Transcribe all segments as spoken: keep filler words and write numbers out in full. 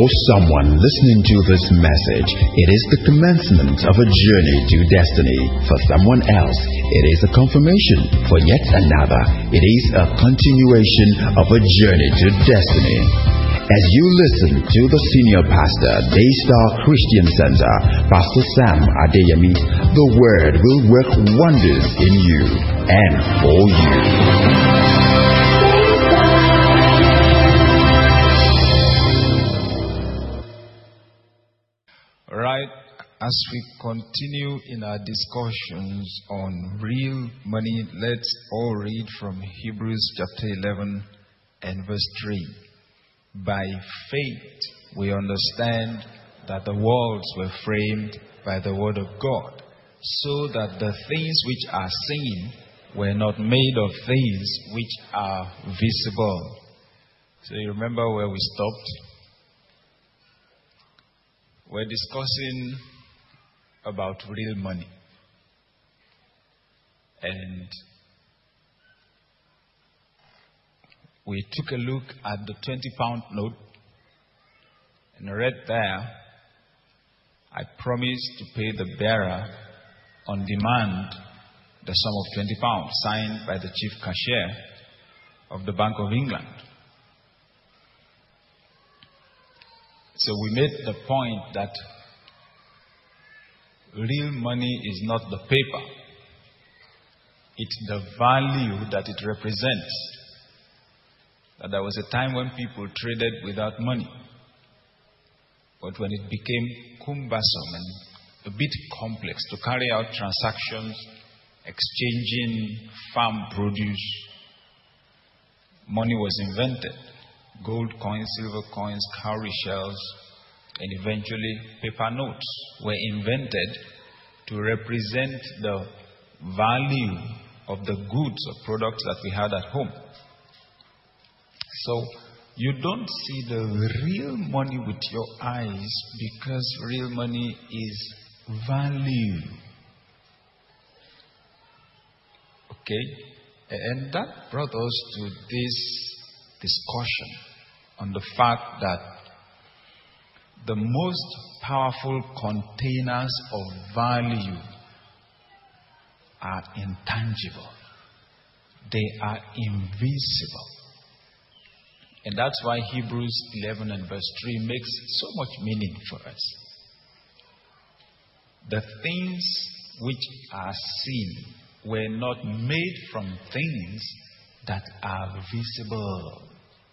For someone listening to this message, it is the commencement of a journey to destiny. For someone else, it is a confirmation. For yet another, it is a continuation of a journey to destiny. As you listen to the senior pastor, Daystar Christian Center, Pastor Sam Adeyemi, the word will work wonders in you and for you. Right, as we continue in our discussions on real money, let's all read from Hebrews chapter eleven and verse three. By faith, we understand that the worlds were framed by the word of God, so that the things which are seen were not made of things which are visible. So you remember where we stopped? We're discussing about real money. And we took a look at the twenty pound note and read there, I promise to pay the bearer on demand the sum of twenty pounds, signed by the chief cashier of the Bank of England. So we made the point that real money is not the paper. It's the value that it represents. That there was a time when people traded without money. But when it became cumbersome and a bit complex to carry out transactions, exchanging farm produce, money was invented. Gold coins, silver coins, cowrie shells, and eventually paper notes were invented to represent the value of the goods or products that we had at home. So you don't see the real money with your eyes because real money is value. Okay? And that brought us to this discussion on the fact that the most powerful containers of value are intangible. They are invisible. And that's why Hebrews eleven and verse three makes so much meaning for us. The things which are seen were not made from things that are visible.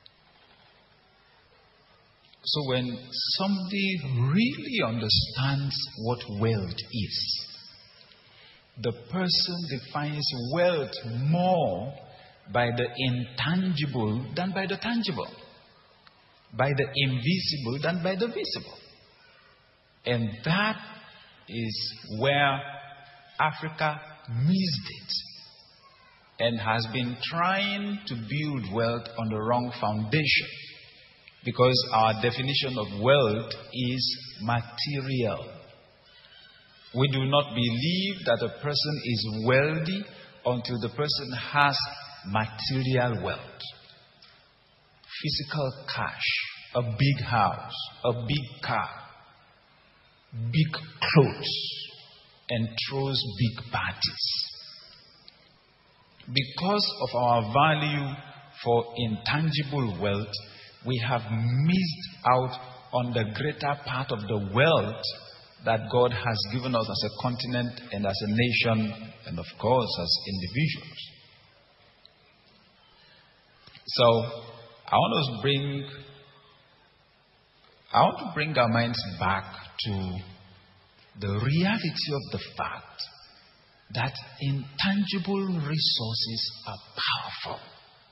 So when somebody really understands what wealth is, the person defines wealth more by the intangible than by the tangible, by the invisible than by the visible. And that is where Africa missed it and has been trying to build wealth on the wrong foundation. Because our definition of wealth is material. We do not believe that a person is wealthy until the person has material wealth. Physical cash, a big house, a big car, big clothes, and throws big parties. Because of our value for intangible wealth, we have missed out on the greater part of the wealth that God has given us as a continent and as a nation, and of course as individuals. So I want us to bring I want to bring our minds back to the reality of the fact that intangible resources are powerful.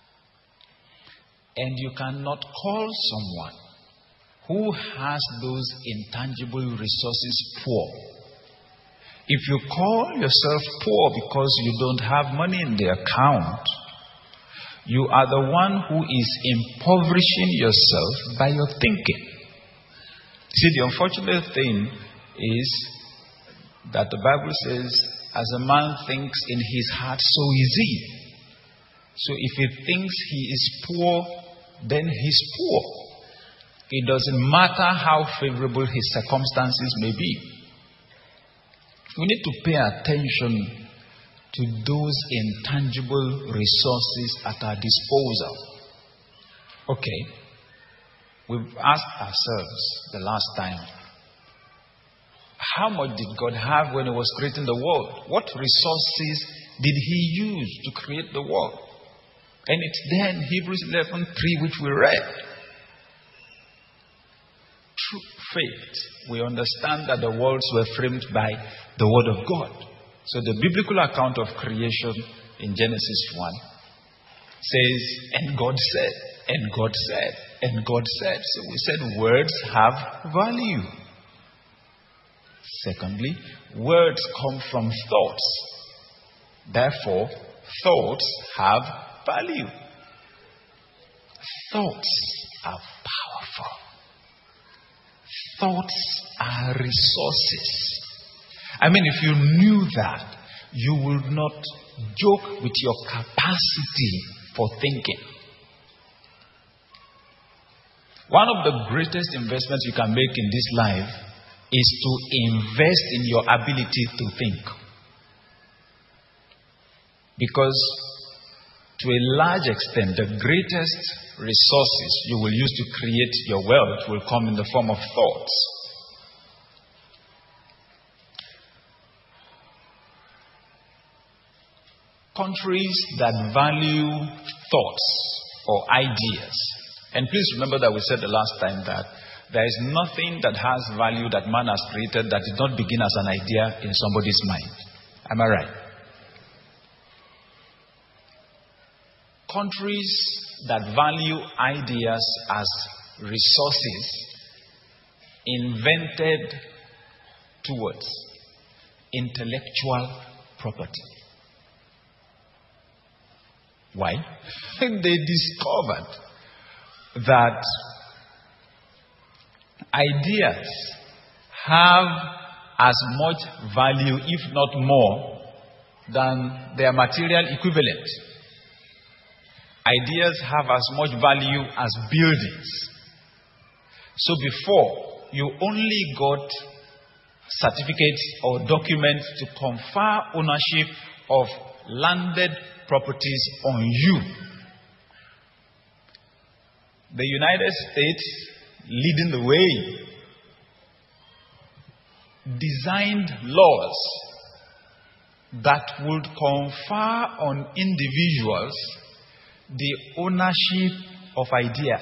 And you cannot call someone who has those intangible resources poor. If you call yourself poor because you don't have money in the account, you are the one who is impoverishing yourself by your thinking. See, the unfortunate thing is that the Bible says, as a man thinks in his heart, so is he. So if he thinks he is poor, then he's poor. It doesn't matter how favorable his circumstances may be. We need to pay attention to those intangible resources at our disposal. Okay, we've asked ourselves the last time, how much did God have when He was creating the world? What resources did He use to create the world? And it's there in Hebrews eleven three, which we read. Through faith, we understand that the worlds were framed by the Word of God. So the biblical account of creation in Genesis one says, and God said, and God said, and God said. So we said words have value. Secondly, words come from thoughts. Therefore, thoughts have value. Thoughts are powerful. Thoughts are resources. I mean, if you knew that, you would not joke with your capacity for thinking. One of the greatest investments you can make in this life is to invest in your ability to think. Because to a large extent, the greatest resources you will use to create your wealth will come in the form of thoughts. Countries that value thoughts or ideas, and please remember that we said the last time that there is nothing that has value that man has created that did not begin as an idea in somebody's mind. Am I right? Countries that value ideas as resources invented two words: intellectual property. Why? They discovered that ideas have as much value, if not more, than their material equivalent. Ideas have as much value as buildings. So before, you only got certificates or documents to confer ownership of landed properties on you. The United States, leading the way, designed laws that would confer on individuals the ownership of ideas.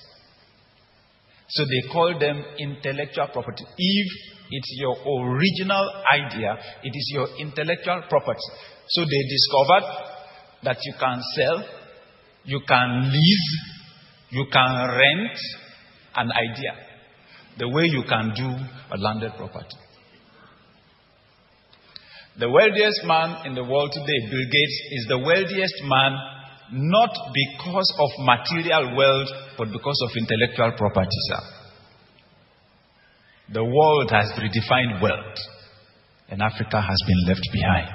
So they call them intellectual property. If it's your original idea, it is your intellectual property. So they discovered that you can sell, you can lease, you can rent an idea, the way you can do a landed property. The wealthiest man in the world today, Bill Gates, is the wealthiest man not because of material wealth, but because of intellectual property, sir. The world has redefined wealth, and Africa has been left behind.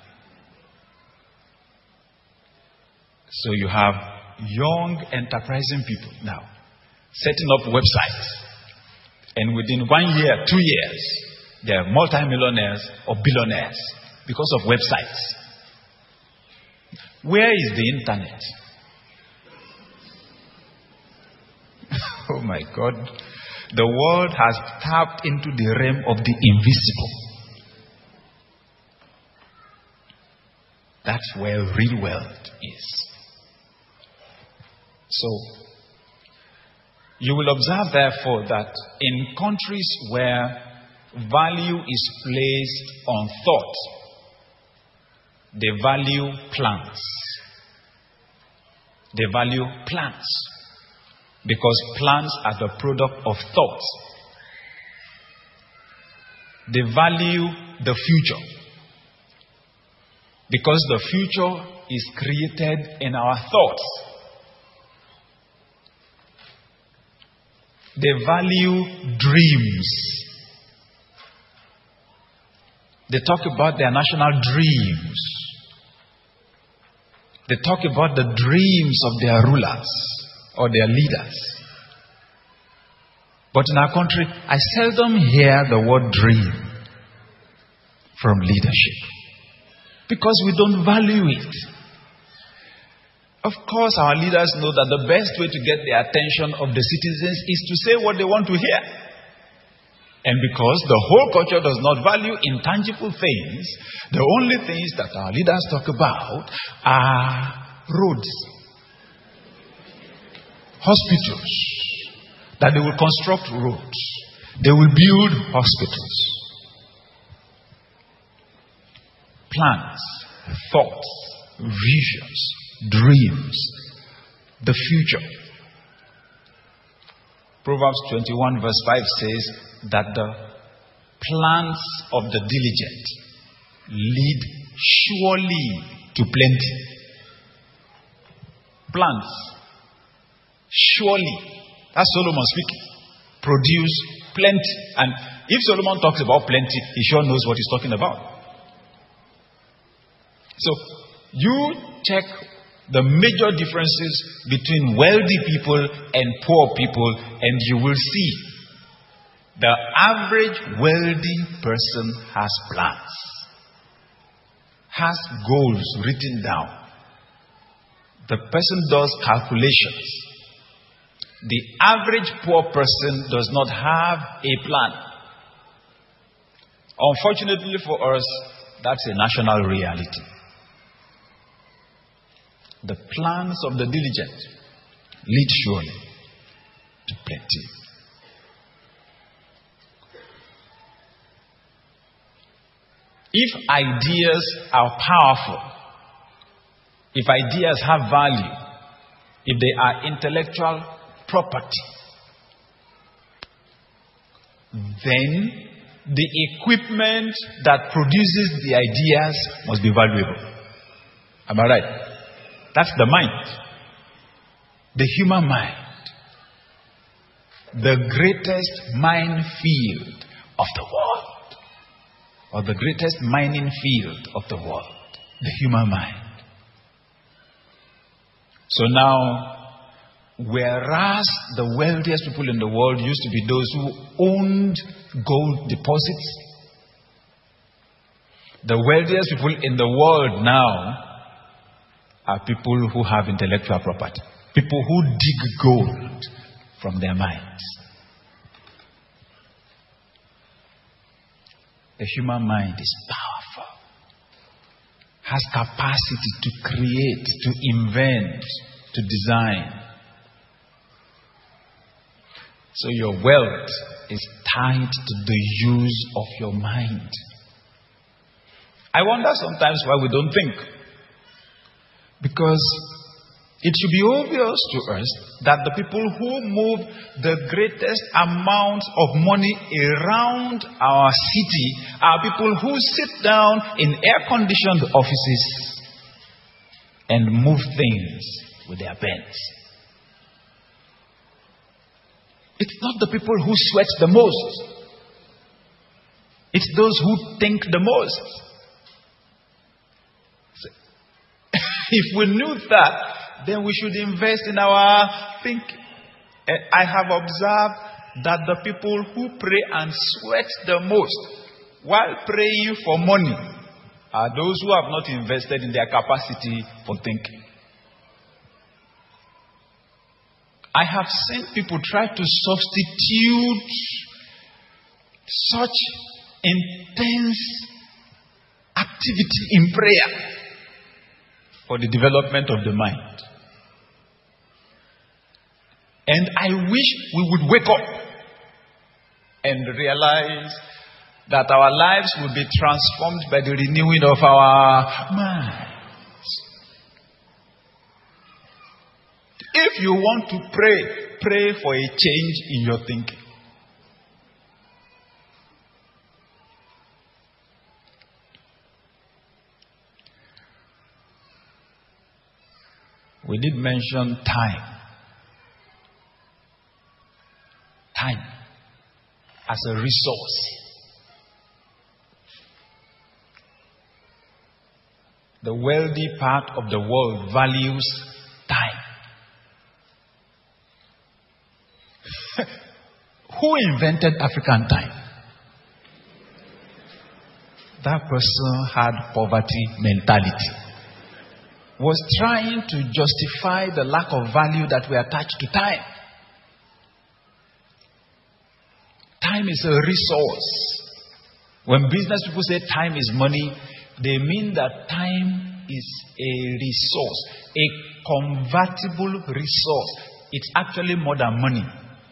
So you have young, enterprising people now setting up websites. And within one year, two years, they are multimillionaires or billionaires because of websites. Where is the internet? Oh my God. The world has tapped into the realm of the invisible. That's where real wealth is. So, you will observe, therefore, that in countries where value is placed on thought, they value plants. They value plants because plants are the product of thought. They value the future because the future is created in our thoughts. They value dreams. They talk about their national dreams. They talk about the dreams of their rulers or their leaders. But in our country, I seldom hear the word dream from leadership because we don't value it. Of course, our leaders know that the best way to get the attention of the citizens is to say what they want to hear. And because the whole culture does not value intangible things, the only things that our leaders talk about are roads, hospitals, that they will construct roads, they will build hospitals. Plans, thoughts, visions, dreams, the future. Proverbs twenty-one verse five says that the plans of the diligent lead surely to plenty. Plans, surely, that's Solomon speaking, produce plenty. And if Solomon talks about plenty, he sure knows what he's talking about. So, you check the major differences between wealthy people and poor people, and you will see the average wealthy person has plans, has goals written down. The person does calculations. The average poor person does not have a plan. Unfortunately for us, that's a national reality. The plans of the diligent lead surely to plenty. If ideas are powerful, if ideas have value, if they are intellectual property, then the equipment that produces the ideas must be valuable. Am I right? That's the mind. The human mind. The greatest minefield of the world. Or the greatest mining field of the world. The human mind. So now, whereas the wealthiest people in the world used to be those who owned gold deposits, the wealthiest people in the world now are people who have intellectual property. People who dig gold from their minds. The human mind is powerful. Has capacity to create, to invent, to design. So your wealth is tied to the use of your mind. I wonder sometimes why we don't think. Because it should be obvious to us that the people who move the greatest amount of money around our city are people who sit down in air-conditioned offices and move things with their pens. It's not the people who sweat the most. It's those who think the most. If we knew that, then we should invest in our thinking. I have observed that the people who pray and sweat the most while praying for money are those who have not invested in their capacity for thinking. I have seen people try to substitute such intense activity in prayer for the development of the mind. And I wish we would wake up and realize that our lives will be transformed by the renewing of our minds. If you want to pray, pray for a change in your thinking. We did mention time. Time as a resource. The wealthy part of the world values time. Who invented African time? That person had poverty mentality. Was trying to justify the lack of value that we attach to time. Time is a resource. When business people say time is money, they mean that time is a resource, a convertible resource. It's actually more than money.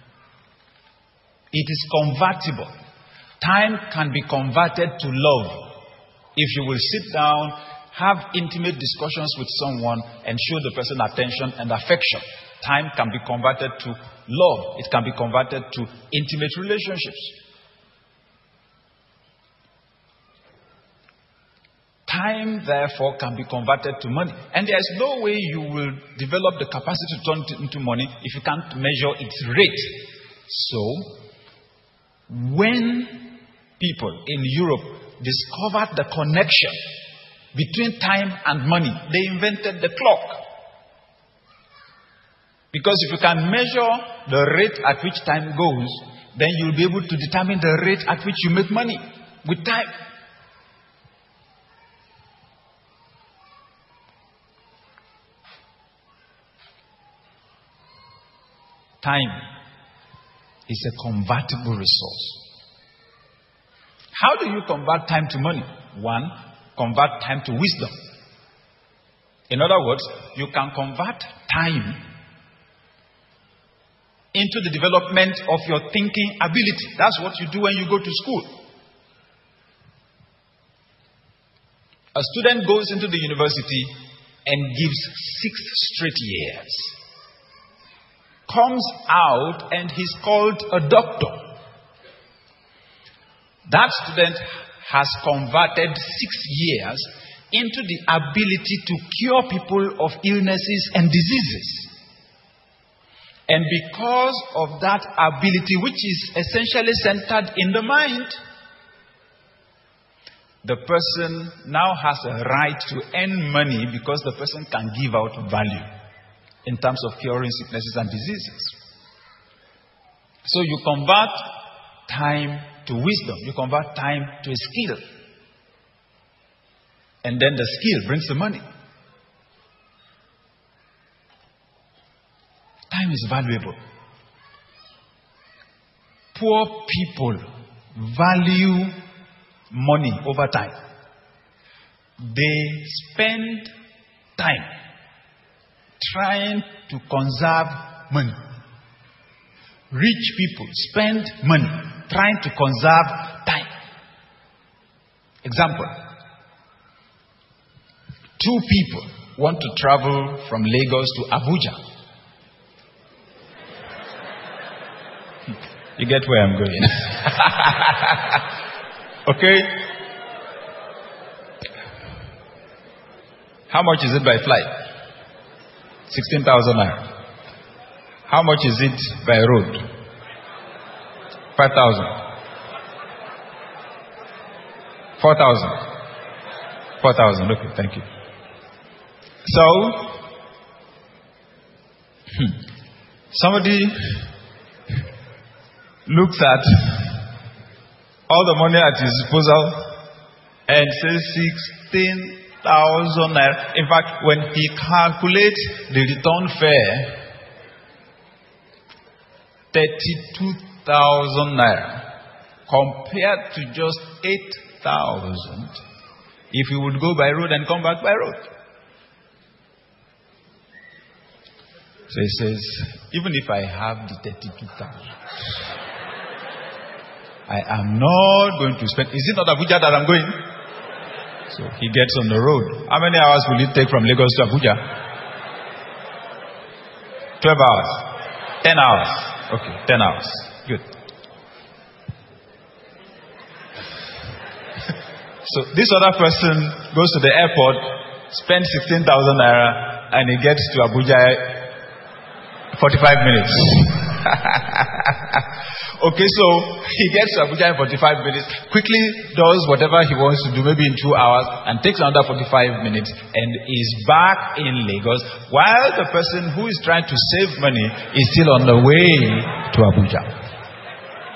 It is convertible. Time can be converted to love. If you will sit down, have intimate discussions with someone and show the person attention and affection, time can be converted to love. It can be converted to intimate relationships. Time, therefore, can be converted to money. And there is no way you will develop the capacity to turn it into money if you can't measure its rate. So, when people in Europe discovered the connection between time and money, they invented the clock. Because if you can measure the rate at which time goes, then you'll be able to determine the rate at which you make money with time. Time is a convertible resource. How do you convert time to money? One, convert time to wisdom. In other words, you can convert time into the development of your thinking ability. That's what you do when you go to school. A student goes into the university and gives six straight years. Comes out and he's called a doctor. That student has converted six years into the ability to cure people of illnesses and diseases. And because of that ability, which is essentially centered in the mind, the person now has a right to earn money because the person can give out value in terms of curing sicknesses and diseases. So you convert time to wisdom. You convert time to a skill. And then the skill brings the money. Time is valuable. Poor people value money over time. They spend time trying to conserve money. Rich people spend money trying to conserve time. Example. Two people want to travel from Lagos to Abuja. You get where I'm going. Okay? How much is it by flight? sixteen thousand naira. How much is it by road? five thousand. four thousand. four thousand. Okay, thank you. So, somebody looks at all the money at his disposal and says sixteen thousand naira. In fact, when he calculates the return fare, thirty-two thousand naira compared to just eight thousand if he would go by road and come back by road. So he says, even if I have the thirty-two thousand, I am not going to spend. Is it not Abuja that I'm going? So he gets on the road. How many hours will it take from Lagos to Abuja? twelve hours. ten hours. Okay, ten hours. Good. So this other person goes to the airport, spends sixteen thousand naira, and he gets to Abuja forty-five minutes. Okay, so he gets to Abuja in forty-five minutes, quickly does whatever he wants to do, maybe in two hours, and takes another forty-five minutes, and is back in Lagos, while the person who is trying to save money is still on the way to Abuja.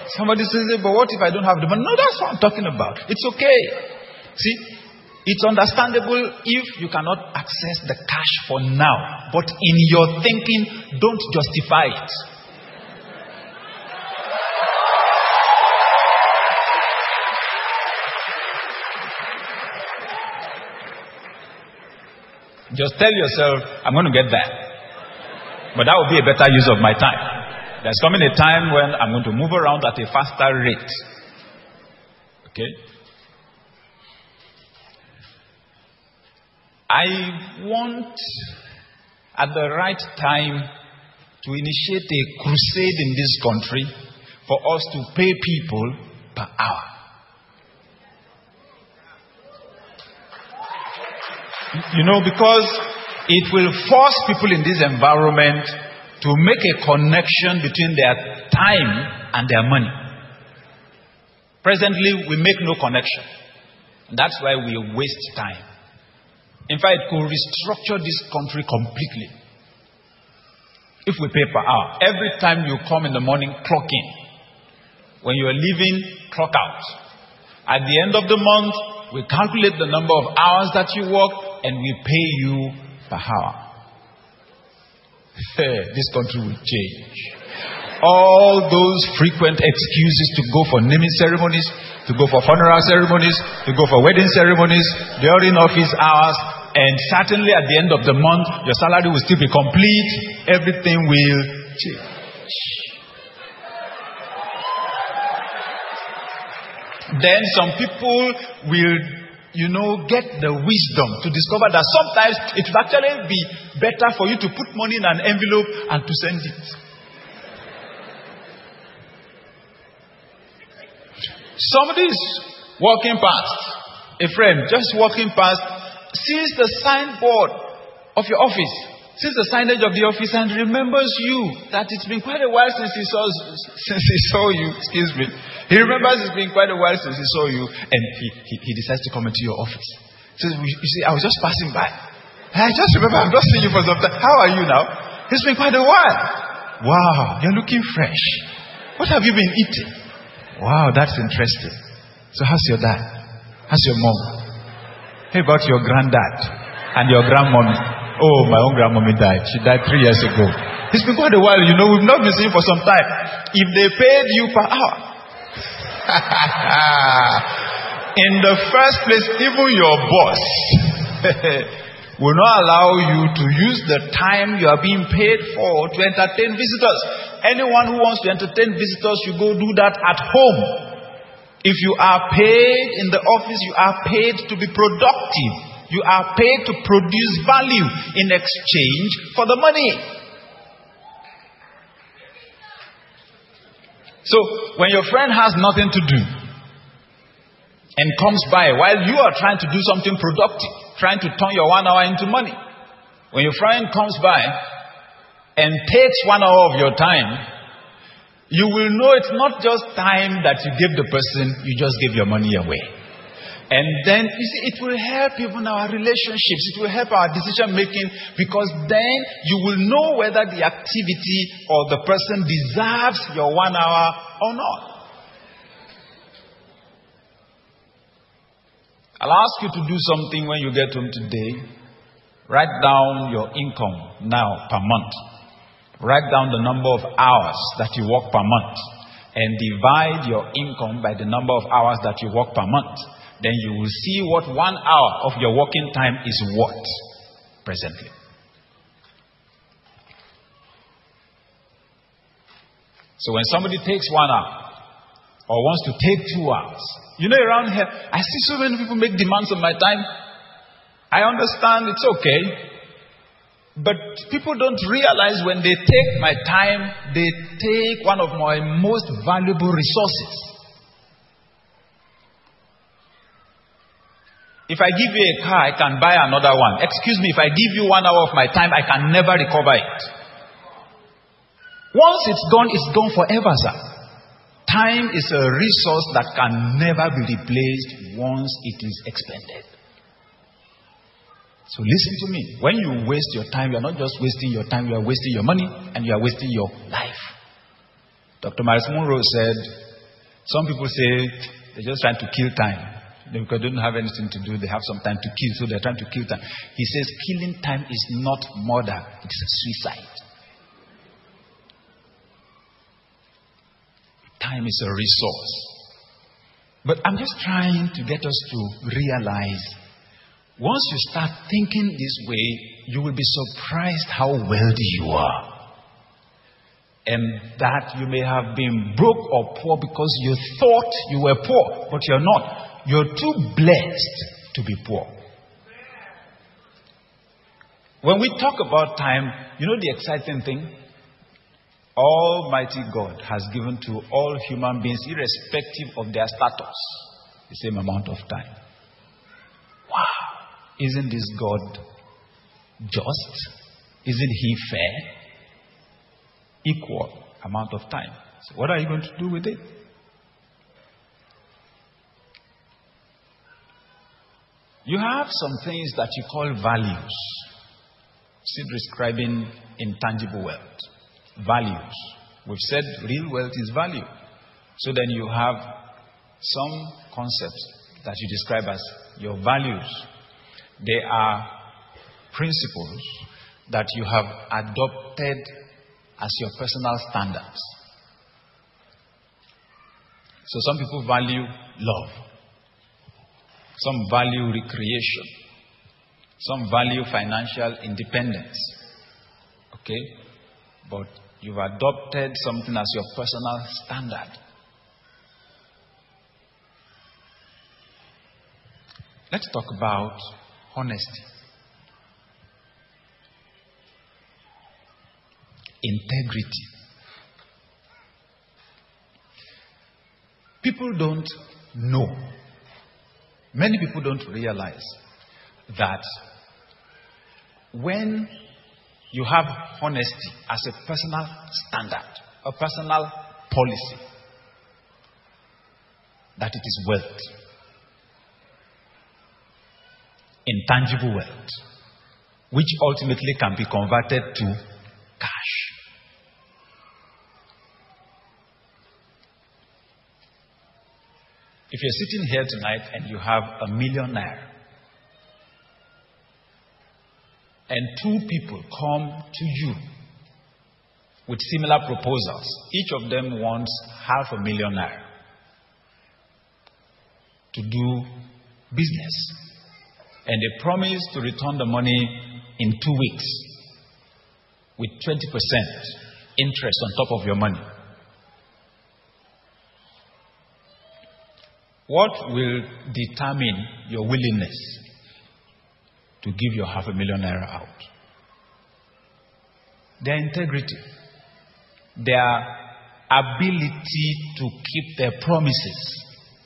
Somebody says, but what if I don't have the money? No, that's what I'm talking about. It's okay. See, it's understandable if you cannot access the cash for now. But in your thinking, don't justify it. Just tell yourself, I'm going to get that. But that will be a better use of my time. There's coming a time when I'm going to move around at a faster rate. Okay? I want, at the right time, to initiate a crusade in this country for us to pay people per hour. You know, because it will force people in this environment to make a connection between their time and their money. Presently, we make no connection. That's why we waste time. In fact, it could restructure this country completely. If we pay per hour, every time you come in the morning, clock in. When you are leaving, clock out. At the end of the month, we calculate the number of hours that you work and we pay you per hour. This country will change. All those frequent excuses to go for naming ceremonies, to go for funeral ceremonies, to go for wedding ceremonies during office hours, and certainly at the end of the month, your salary will still be complete. Everything will change. Then some people will, you know, get the wisdom to discover that sometimes it will actually be better for you to put money in an envelope and to send it. Somebody is walking past, a friend just walking past, sees the signboard of your office, sees the signage of the office and remembers you, that it's been quite a while since he saw, since he saw you, excuse me. He remembers it's been quite a while since he saw you, and he, he, he decides to come into your office. He says, you see, I was just passing by. I just remember, I've not seen you for some time. How are you now? It's been quite a while. Wow, you're looking fresh. What have you been eating? Wow, that's interesting. So how's your dad? How's your mom? How about your granddad and your grandmommy? Oh, my own grandmommy died. She died three years ago. It's been quite a while. You know, we've not been seeing for some time. If they paid you per hour. In the first place, even your boss will not allow you to use the time you are being paid for to entertain visitors. Anyone who wants to entertain visitors, you go do that at home. If you are paid in the office, you are paid to be productive. You are paid to produce value in exchange for the money. So, when your friend has nothing to do and comes by while you are trying to do something productive, trying to turn your one hour into money, when your friend comes by and takes one hour of your time, you will know it's not just time that you give the person, you just give your money away. And then, you see, it will help even our relationships. It will help our decision making, because then you will know whether the activity or the person deserves your one hour or not. I'll ask you to do something when you get home today. Write down your income now per month. Write down the number of hours that you work per month. And divide your income by the number of hours that you work per month. Then you will see what one hour of your working time is worth presently. So when somebody takes one hour or wants to take two hours, you know, around here, I see so many people make demands on my time. I understand, it's okay. But people don't realize when they take my time, they take one of my most valuable resources. If I give you a car, I can buy another one. Excuse me, if I give you one hour of my time, I can never recover it. Once it's gone, it's gone forever, sir. Time is a resource that can never be replaced once it is expended. So listen to me. When you waste your time, you are not just wasting your time, you are wasting your money and you are wasting your life. Doctor Miles Monroe said, Some people say they're just trying to kill time. Because they don't have anything to do, they have some time to kill, so they're trying to kill time. He says killing time is not murder, it's suicide. Time is a resource. But I'm just trying to get us to realize, once you start thinking this way, you will be surprised how wealthy you are. And that you may have been broke or poor because you thought you were poor, but you're not. You're too blessed to be poor. When we talk about time, you know the exciting thing? Almighty God has given to all human beings, irrespective of their status, the same amount of time. Wow! Isn't this God just? Isn't He fair? Equal amount of time. So what are you going to do with it? You have some things that you call values. Still describing intangible wealth. Values. We've said real wealth is value. So then you have some concepts that you describe as your values. They are principles that you have adopted as your personal standards. So some people value love. Some value recreation. Some value financial independence. Okay? But you've adopted something as your personal standard. Let's talk about honesty. Integrity. People don't know. Many people don't realize that when you have honesty as a personal standard, a personal policy, that it is wealth. Intangible wealth, which ultimately can be converted to cash. If you're sitting here tonight and you have a million naira, and two people come to you with similar proposals, each of them wants half a million naira to do business, and they promise to return the money in two weeks with twenty percent interest on top of your money. What will determine your willingness to give your half a million naira out? Their integrity, their ability to keep their promises.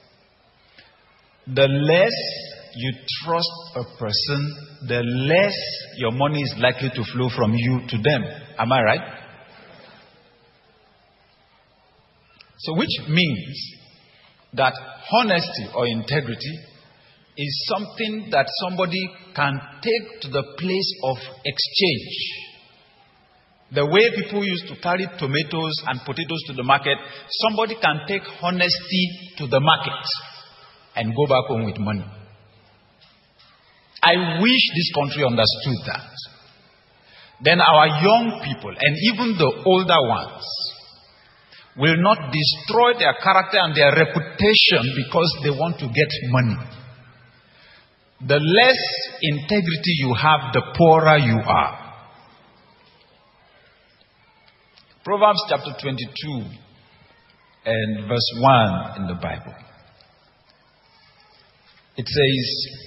The less you trust a person, the less your money is likely to flow from you to them. Am I right? So which means that honesty or integrity is something that somebody can take to the place of exchange. The way people used to carry tomatoes and potatoes to the market, somebody can take honesty to the market and go back home with money. I wish this country understood that. Then our young people and even the older ones will not destroy their character and their reputation because they want to get money. The less integrity you have, the poorer you are. Proverbs chapter twenty-two and verse one in the Bible. It says,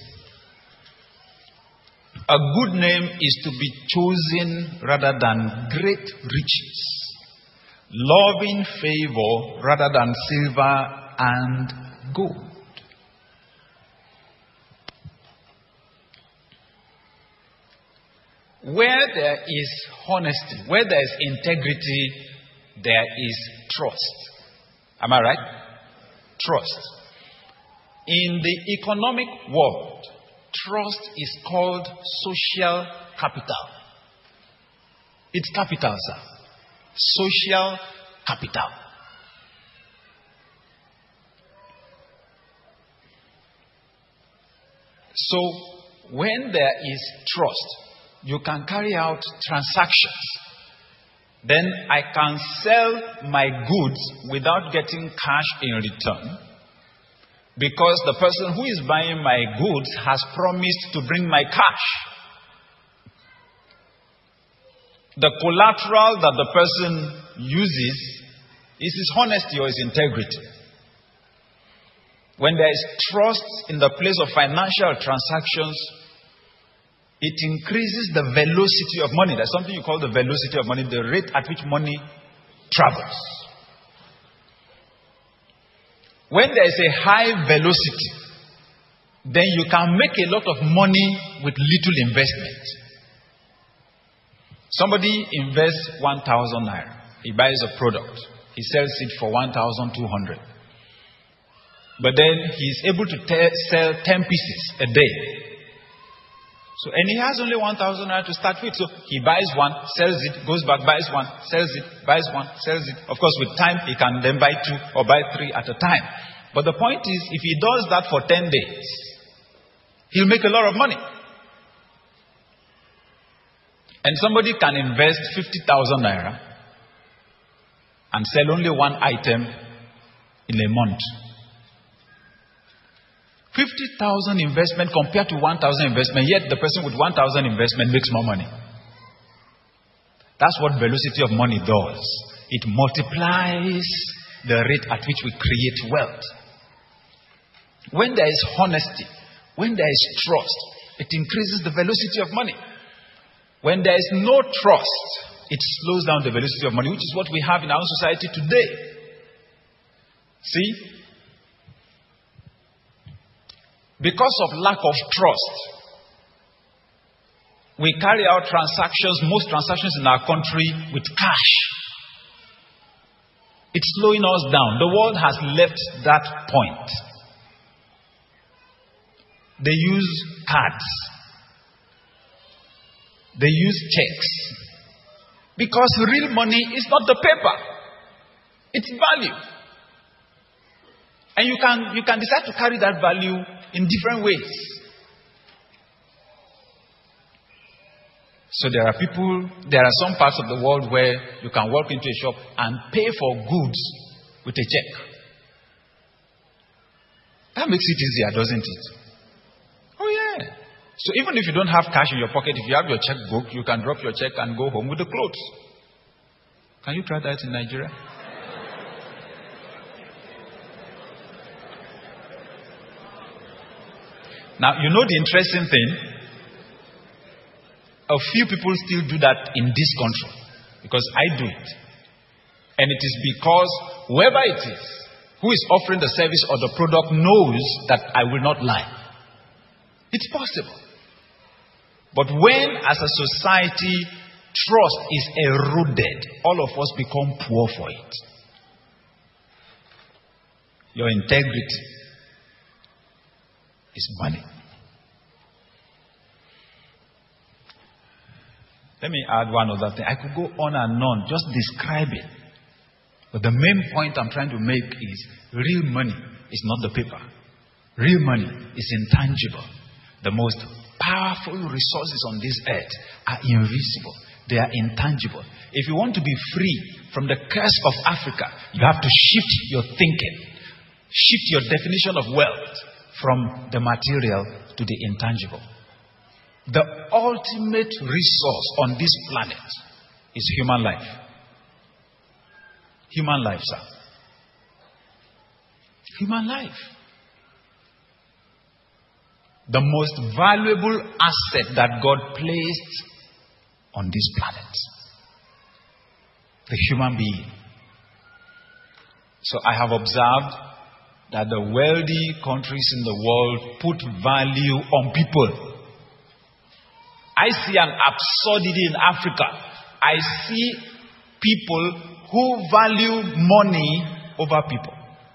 a good name is to be chosen rather than great riches, loving favor rather than silver and gold. Where there is honesty, where there is integrity, there is trust. Am I right? Trust. In the economic world, trust is called social capital. It's capital, sir. Social capital. So, when there is trust, you can carry out transactions. Then I can sell my goods without getting cash in return, because the person who is buying my goods has promised to bring my cash. The collateral that the person uses is his honesty or his integrity. When there is trust in the place of financial transactions, it increases the velocity of money. There's something you call the velocity of money, the rate at which money travels. When there is a high velocity, then you can make a lot of money with little investment. Somebody invests one thousand naira. He buys a product. He sells it for one thousand two hundred. But then he is able to te- sell ten pieces a day. So, and he has only one thousand naira to start with. So, he buys one, sells it, goes back, buys one, sells it, buys one, sells it. Of course, with time, he can then buy two or buy three at a time. But the point is, if he does that for ten days, he'll make a lot of money. And somebody can invest fifty thousand naira and sell only one item in a month. fifty thousand investment compared to one thousand investment, yet the person with one thousand investment makes more money. That's what velocity of money does. It multiplies the rate at which we create wealth. When there is honesty, when there is trust, it increases the velocity of money. When there is no trust, it slows down the velocity of money, which is what we have in our society today. See? Because of lack of trust, we carry out transactions, most transactions in our country, with cash. It's slowing us down. The world has left that point. They use cards. They use checks. Because real money is not the paper. It's value. And you can, you can decide to carry that value in different ways. So there are people, there are some parts of the world where you can walk into a shop and pay for goods with a check. That makes it easier, doesn't it? Oh yeah. So even if you don't have cash in your pocket, if you have your checkbook, you can drop your check and go home with the clothes. Can you try that in Nigeria? Now, you know the interesting thing? A few people still do that in this country. Because I do it. And it is because whoever it is who is offering the service or the product knows that I will not lie. It's possible. But when, as a society, trust is eroded, all of us become poor for it. Your integrity is money. Let me add one other thing. I could go on and on, just describe it. But the main point I'm trying to make is real money is not the paper. Real money is intangible. The most powerful resources on this earth are invisible. They are intangible. If you want to be free from the curse of Africa, you have to shift your thinking. Shift your definition of wealth from the material to the intangible. The ultimate resource on this planet is human life. Human life, sir. Human life. The most valuable asset that God placed on this planet. The human being. So I have observed that the wealthy countries in the world put value on people. I see an absurdity in Africa. I see people who value money over people.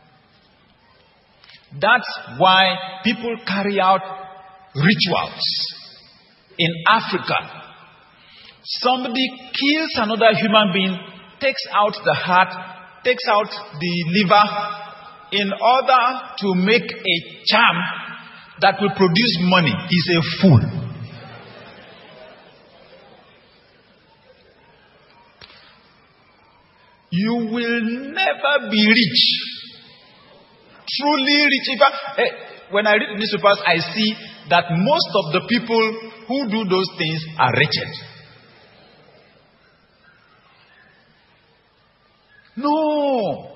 That's why people carry out rituals in Africa. Somebody kills another human being, takes out the heart, takes out the liver, in order to make a charm that will produce money is a fool. You will never be rich. Truly rich. In fact, when I read the newspapers, I see that most of the people who do those things are wretched. No.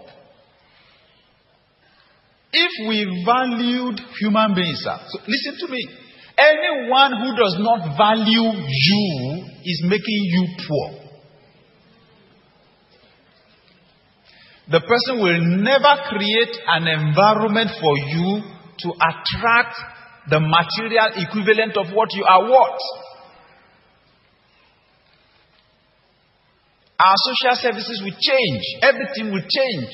If we valued human beings, sir, so listen to me. Anyone who does not value you is making you poor. The person will never create an environment for you to attract the material equivalent of what you are worth. Our social services will change. Everything will change.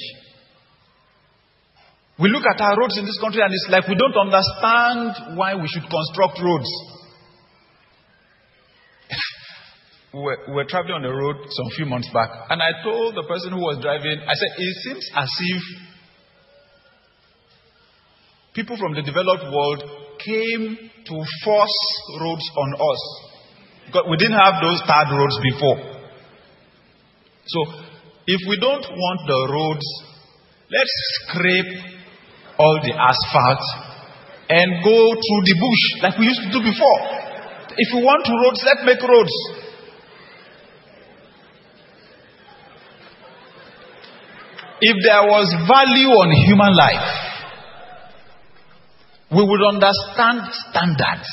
We look at our roads in this country and it's like we don't understand why we should construct roads. we, were, we were traveling on the road some few months back, and I told the person who was driving, I said, it seems as if people from the developed world came to force roads on us. Because we didn't have those tarred roads before. So, if we don't want the roads, let's scrape all the asphalt and go through the bush like we used to do before. If we want roads, let's make roads. If there was value on human life, we would understand standards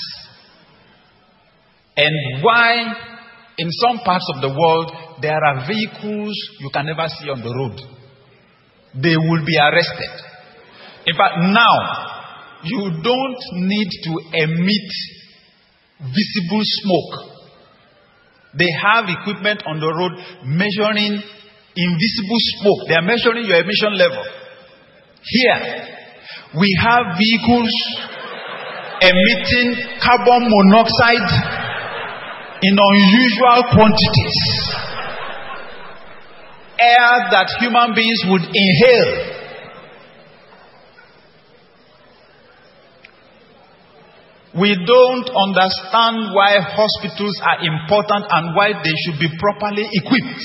and why in some parts of the world there are vehicles you can never see on the road. They will be arrested. In fact, now you don't need to emit visible smoke. They have equipment on the road measuring invisible smoke. They are measuring your emission level. Here, we have vehicles emitting carbon monoxide in unusual quantities. Air that human beings would inhale. We don't understand why hospitals are important and why they should be properly equipped.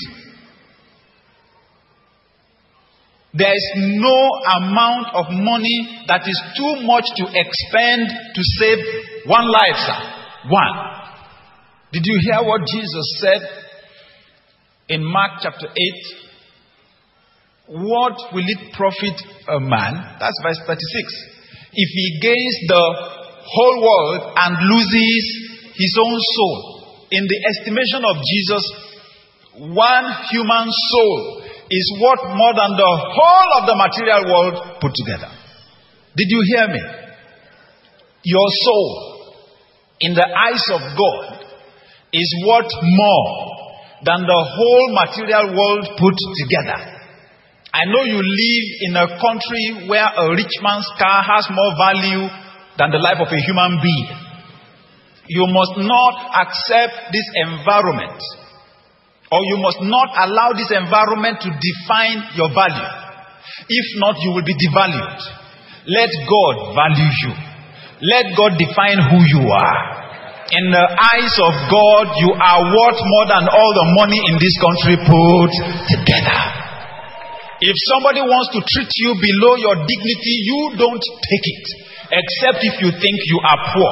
There is no amount of money that is too much to expend to save one life, sir. One. Did you hear what Jesus said in Mark chapter eight? What will it profit a man? That's verse thirty-six. If he gains the whole world and loses his own soul. In the estimation of Jesus, one human soul is worth more than the whole of the material world put together. Did you hear me? Your soul, in the eyes of God, is worth more than the whole material world put together. I know you live in a country where a rich man's car has more value than the life of a human being. You must not accept this environment, or you must not allow this environment to define your value. If not, you will be devalued. Let God value you. Let God define who you are. In the eyes of God, you are worth more than all the money in this country put together. If somebody wants to treat you below your dignity, you don't take it. Except if you think you are poor.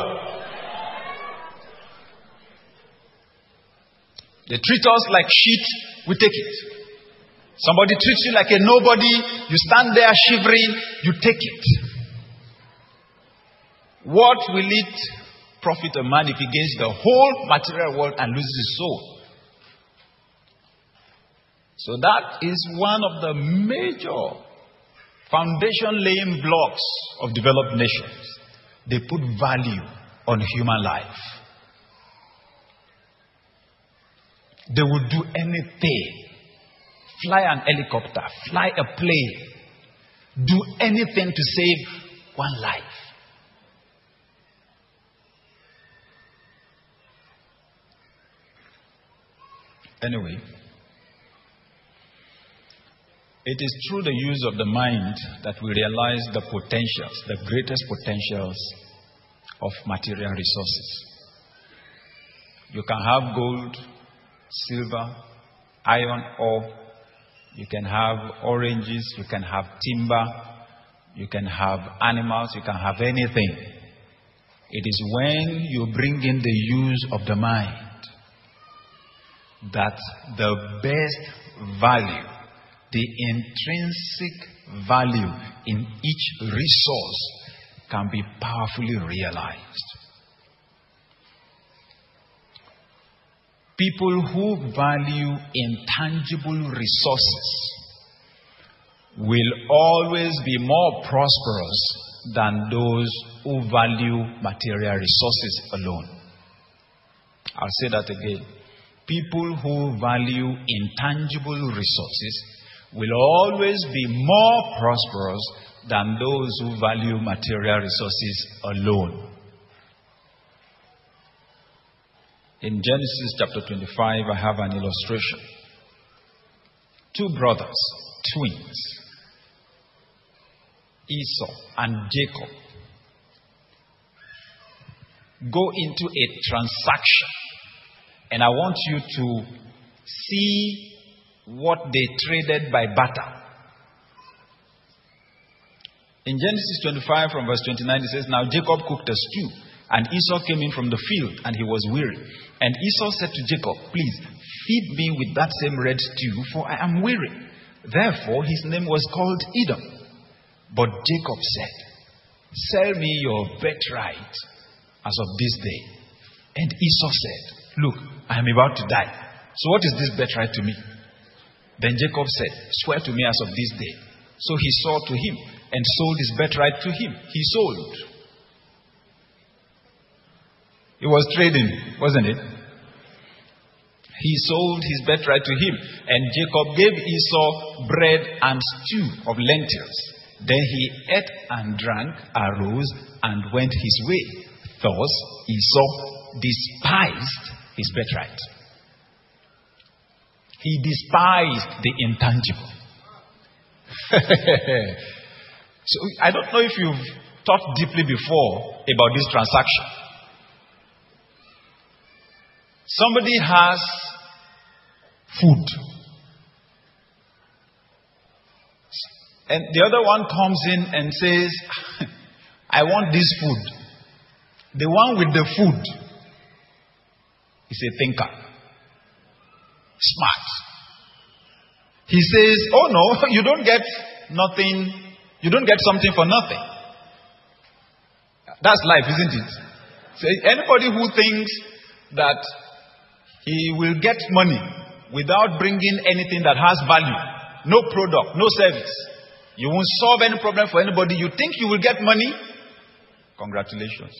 They treat us like shit, we take it. Somebody treats you like a nobody, you stand there shivering, you take it. What will it profit a man if he gains the whole material world and loses his soul? So that is one of the major foundation-laying blocks of developed nations. They put value on human life. They will do anything. Fly an helicopter, fly a plane, do anything to save one life. Anyway, it is through the use of the mind that we realize the potentials, the greatest potentials of material resources. You can have gold, silver, iron ore. You can have oranges. You can have timber. You can have animals. You can have anything. It is when you bring in the use of the mind that the best value, the intrinsic value in each resource can be powerfully realized. People who value intangible resources will always be more prosperous than those who value material resources alone. I'll say that again. People who value intangible resources will always be more prosperous than those who value material resources alone. In Genesis chapter twenty-five, I have an illustration. Two brothers, twins, Esau and Jacob, go into a transaction. And I want you to see what they traded by barter. In Genesis twenty-five from verse twenty-nine, it says, Now Jacob cooked a stew, and Esau came in from the field, and he was weary. And Esau said to Jacob, Please, feed me with that same red stew, for I am weary. Therefore his name was called Edom. But Jacob said, Sell me your birthright as of this day. And Esau said, Look, I am about to die. So what is this birthright to me? Then Jacob said, Swear to me as of this day. So he swore to him and sold his birthright to him. He sold. It was trading, wasn't it? He sold his birthright to him. And Jacob gave Esau bread and stew of lentils. Then he ate and drank, arose, and went his way. Thus Esau despised his birthright. He despised the intangible. So I don't know if you've thought deeply before about this transaction. Somebody has food, and the other one comes in and says, I want this food. The one with the food is a thinker, smart. He says, oh no, you don't get nothing, you don't get something for nothing. That's life, isn't it? So anybody who thinks that he will get money without bringing anything that has value, no product, no service, you won't solve any problem for anybody, you think you will get money, congratulations.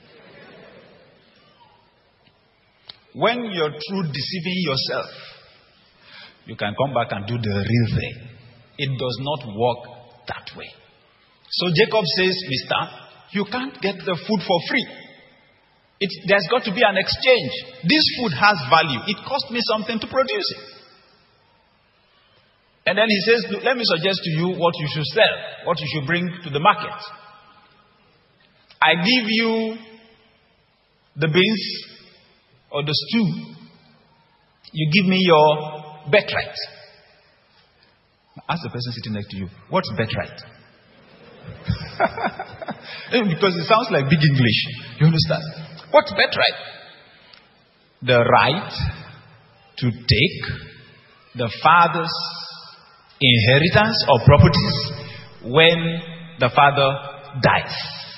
When you're through deceiving yourself, you can come back and do the real thing. It does not work that way. So Jacob says, Mister, you can't get the food for free. It, there's got to be an exchange. This food has value. It cost me something to produce it. And then he says, look, let me suggest to you what you should sell, what you should bring to the market. I give you the beans or the stew. You give me your birthright. Ask the person sitting next to you, what's birthright? Because it sounds like big English. You understand? What's birthright? The right to take the father's inheritance or properties when the father dies.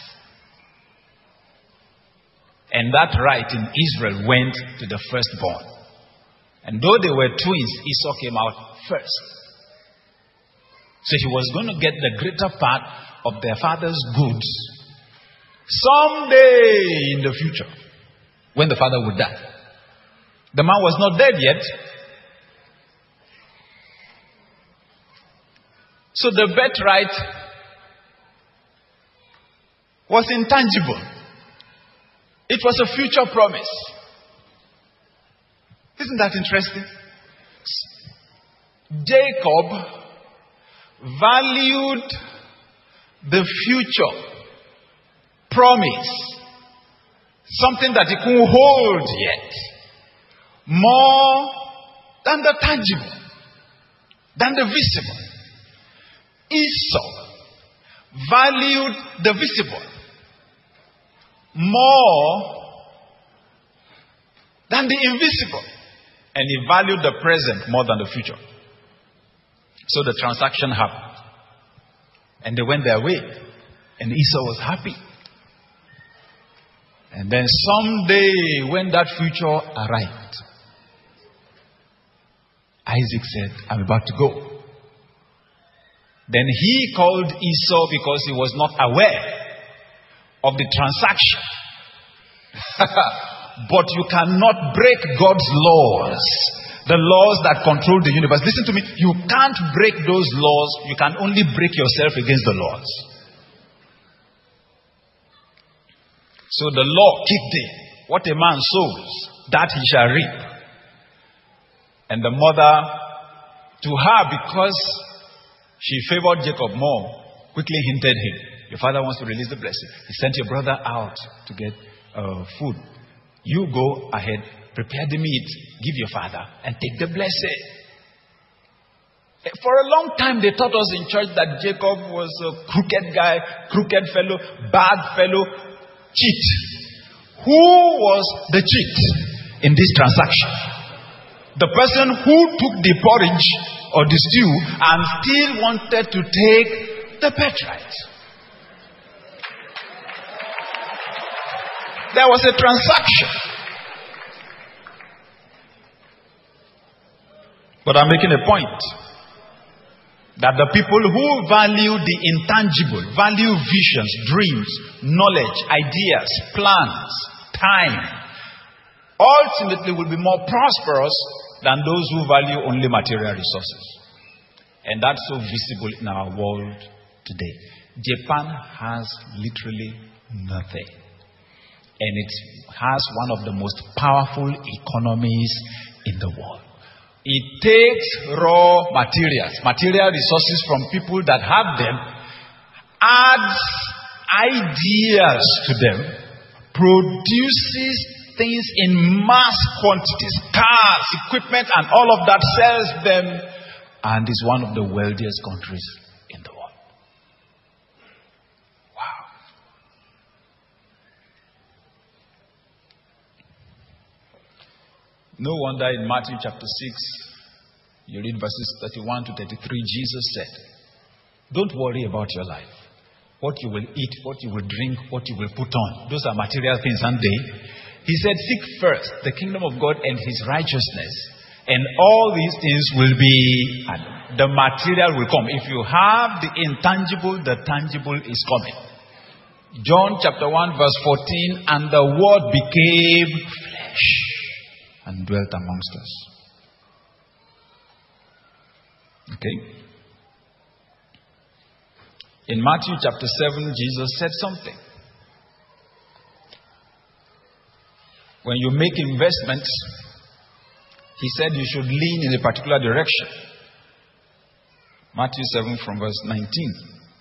And that right in Israel went to the firstborn. And though they were twins, Esau came out first. So he was going to get the greater part of their father's goods someday in the future, when the father would die. The man was not dead yet. So the birthright was intangible. It was a future promise. Isn't that interesting? Jacob valued the future promise something that he couldn't hold yet, more than the tangible, than the visible. Esau valued the visible more than the invisible, and he valued the present more than the future. So the transaction happened, and they went their way, and Esau was happy. And then someday, when that future arrived, Isaac said, I'm about to go. Then he called Esau because he was not aware of the transaction. But you cannot break God's laws, the laws that control the universe. Listen to me. You can't break those laws. You can only break yourself against the laws. So the law kicked in. What a man sows, that he shall reap. And the mother, to her, because she favored Jacob more, quickly hinted him, your father wants to release the blessing. He sent your brother out to get uh, food. You go ahead, prepare the meat, give your father, and take the blessing. For a long time, they taught us in church that Jacob was a crooked guy, crooked fellow, bad fellow, cheat. Who was the cheat in this transaction? The person who took the porridge or the stew and still wanted to take the birthright. There was a transaction. But I'm making a point that the people who value the intangible, value visions, dreams, knowledge, ideas, plans, time, ultimately will be more prosperous than those who value only material resources. And that's so visible in our world today. Japan has literally nothing. And it has one of the most powerful economies in the world. It takes raw materials, material resources from people that have them, adds ideas to them, produces things in mass quantities, cars, equipment, and all of that, sells them, and is one of the wealthiest countries in the world. Wow. No wonder in Matthew chapter six, you read verses thirty-one to thirty-three, Jesus said, don't worry about your life. What you will eat, what you will drink, what you will put on. Those are material things, aren't they? He said, seek first the kingdom of God and his righteousness, and all these things will be added. The material will come. If you have the intangible, the tangible is coming. John chapter one verse fourteen, and the word became flesh and dwelt amongst us. Okay. In Matthew chapter seven, Jesus said something. When you make investments, he said you should lean in a particular direction. Matthew seven from verse nineteen.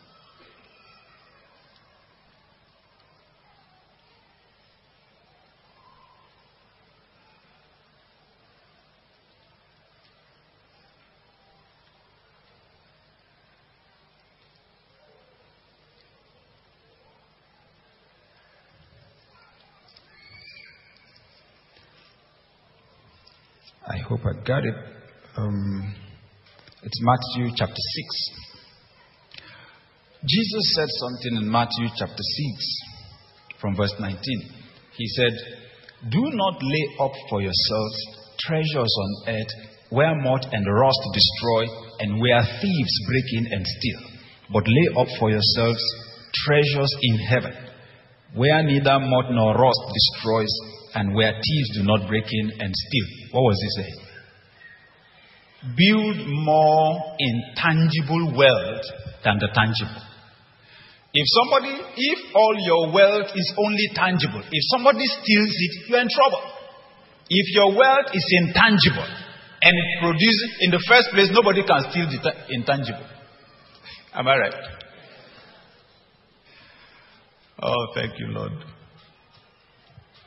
I hope I got it. Um, it's Matthew chapter six. Jesus said something in Matthew chapter six from verse nineteen. He said, do not lay up for yourselves treasures on earth where moth and rust destroy and where thieves break in and steal. But lay up for yourselves treasures in heaven where neither moth nor rust destroys and where thieves do not break in and steal. What was he saying? Build more intangible wealth than the tangible. If somebody, if all your wealth is only tangible, if somebody steals it, you're in trouble. If your wealth is intangible and it produces, in the first place, nobody can steal the intangible. Am I right? Oh, thank you, Lord.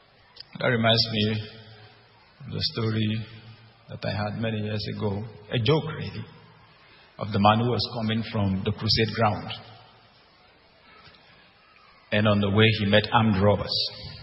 That reminds me of the story that I had many years ago, a joke really, of the man who was coming from the crusade ground. And on the way he met armed robbers.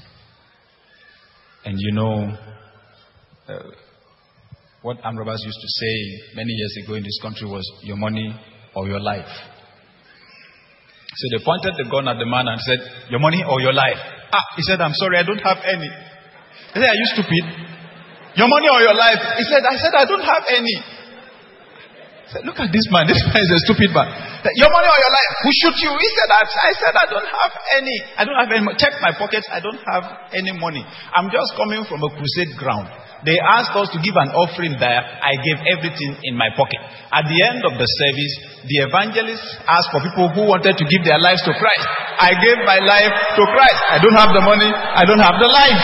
And you know, uh, what armed robbers used to say many years ago in this country was, your money or your life. So they pointed the gun at the man and said, your money or your life? Ah, he said, I'm sorry, I don't have any. They said, are you stupid? Your money or your life? He said, I said, I don't have any. I said, look at this man. This man is a stupid man. Said, your money or your life? Who shoot you? He said, I, I said, I don't have any. I don't have any. Check my pockets. I don't have any money. I'm just coming from a crusade ground. They asked us to give an offering there. I gave everything in my pocket. At the end of the service, the evangelist asked for people who wanted to give their lives to Christ. I gave my life to Christ. I don't have the money. I don't have the life.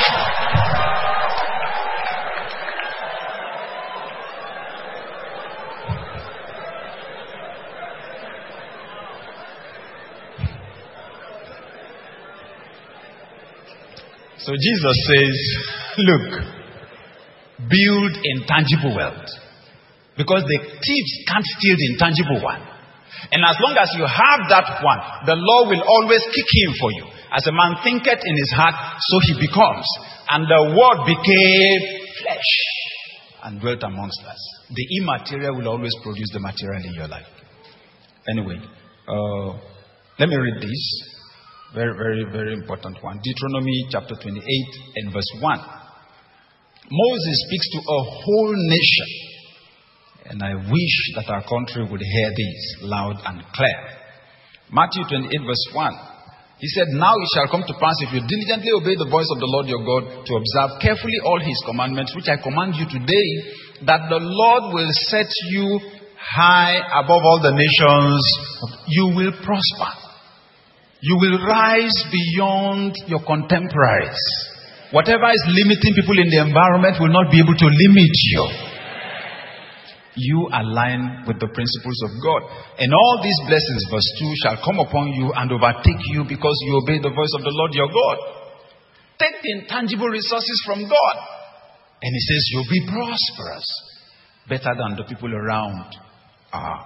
So Jesus says, look, build intangible wealth. Because the thieves can't steal the intangible one. And as long as you have that one, the Lord will always kick in for you. As a man thinketh in his heart, so he becomes. And the word became flesh and dwelt amongst us. The immaterial will always produce the material in your life. Anyway, uh, let me read this. Very, very, very important one. Deuteronomy chapter twenty-eight and verse one. Moses speaks to a whole nation. And I wish that our country would hear this loud and clear. Matthew twenty-eight verse one. He said, now it shall come to pass, if you diligently obey the voice of the Lord your God, to observe carefully all his commandments, which I command you today, that the Lord will set you high above all the nations. You will prosper. You will rise beyond your contemporaries. Whatever is limiting people in the environment will not be able to limit you. You align with the principles of God. And all these blessings, verse two, shall come upon you and overtake you because you obey the voice of the Lord your God. Take the intangible resources from God. And he says, you'll be prosperous. Better than the people around are.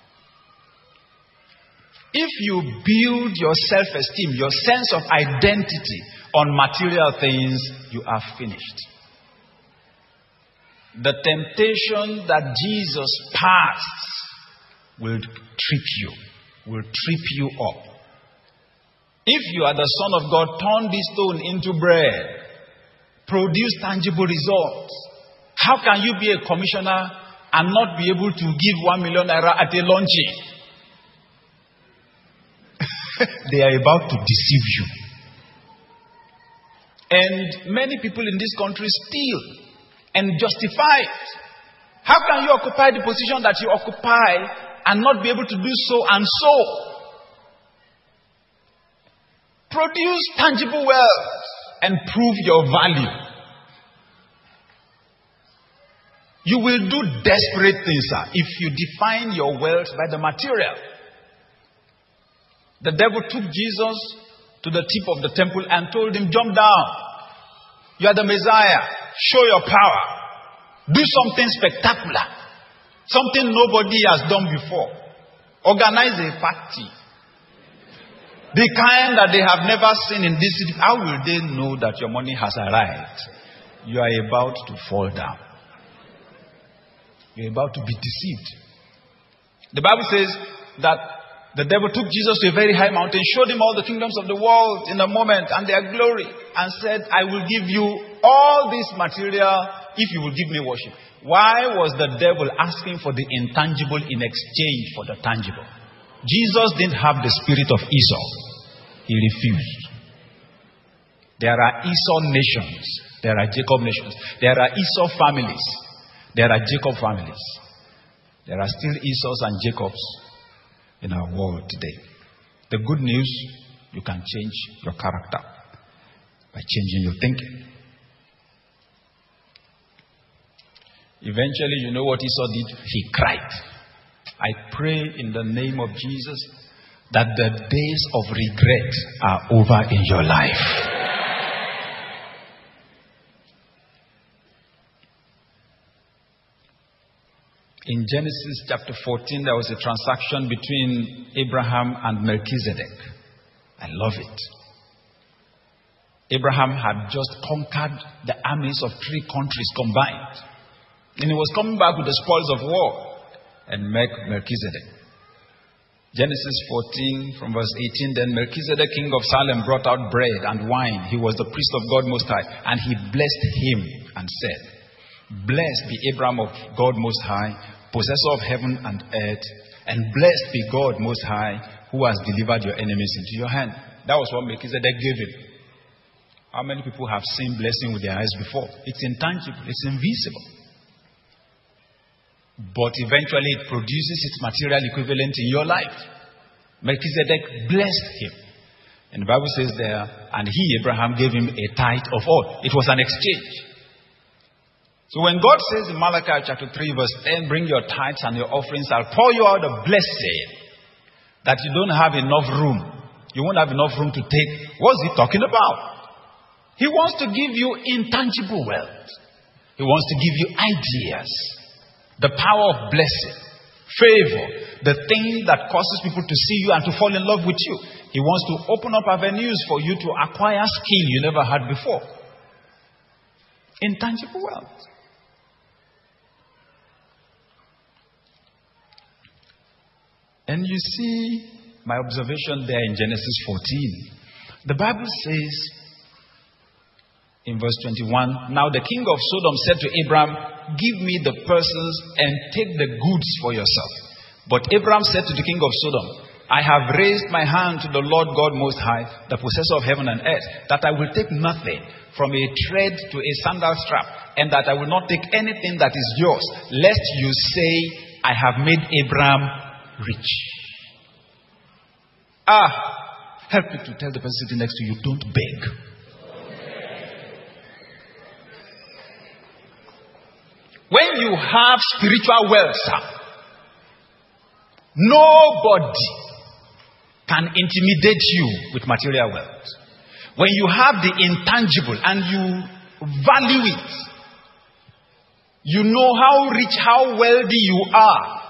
If you build your self-esteem, your sense of identity on material things, you are finished. The temptation that Jesus passed will trip you, will trip you up. If you are the Son of God, turn this stone into bread. Produce tangible results. How can you be a commissioner and not be able to give one million naira at a launching? They are about to deceive you. And many people in this country steal and justify it. How can you occupy the position that you occupy and not be able to do so and so? Produce tangible wealth and prove your value. You will do desperate things, sir, if you define your wealth by the material. The devil took Jesus to the tip of the temple and told him, jump down. You are the Messiah. Show your power. Do something spectacular. Something nobody has done before. Organize a party. The kind that they have never seen in this city. How will they know that your money has arrived? You are about to fall down. You are about to be deceived. The Bible says that the devil took Jesus to a very high mountain, showed him all the kingdoms of the world in a moment and their glory, and said, I will give you all this material if you will give me worship. Why was the devil asking for the intangible in exchange for the tangible? Jesus didn't have the spirit of Esau. He refused. There are Esau nations. There are Jacob nations. There are Esau families. There are Jacob families. There are still Esau's and Jacobs in our world today. The good news, you can change your character by changing your thinking. Eventually, you know what Esau did? He cried. I pray in the name of Jesus that the days of regret are over in your life. In Genesis chapter fourteen, there was a transaction between Abraham and Melchizedek. I love it. Abraham had just conquered the armies of three countries combined. And he was coming back with the spoils of war and met Melchizedek. Genesis fourteen from verse eighteen, then Melchizedek, king of Salem, brought out bread and wine. He was the priest of God Most High. And he blessed him and said, blessed be Abraham of God Most High, possessor of heaven and earth, and blessed be God Most High, who has delivered your enemies into your hand. That was what Melchizedek gave him. How many people have seen blessing with their eyes before? It's intangible, it's invisible. But eventually it produces its material equivalent in your life. Melchizedek blessed him. And the Bible says there, and he, Abraham, gave him a tithe of all. It was an exchange. So when God says in Malachi chapter three verse ten, bring your tithes and your offerings, I'll pour you out a blessing that you don't have enough room. You won't have enough room to take. What's he talking about? He wants to give you intangible wealth. He wants to give you ideas. The power of blessing, favor, the thing that causes people to see you and to fall in love with you. He wants to open up avenues for you to acquire skill you never had before. Intangible wealth. And you see my observation there in Genesis fourteen. The Bible says in verse twenty-one, now the king of Sodom said to Abraham, give me the persons and take the goods for yourself. But Abraham said to the king of Sodom, I have raised my hand to the Lord God Most High, the possessor of heaven and earth, that I will take nothing from a thread to a sandal strap, and that I will not take anything that is yours, lest you say, I have made Abraham rich. Ah, help me to tell the person sitting next to you, don't beg. When you have spiritual wealth, sir, nobody can intimidate you with material wealth. When you have the intangible and you value it, you know how rich, how wealthy you are.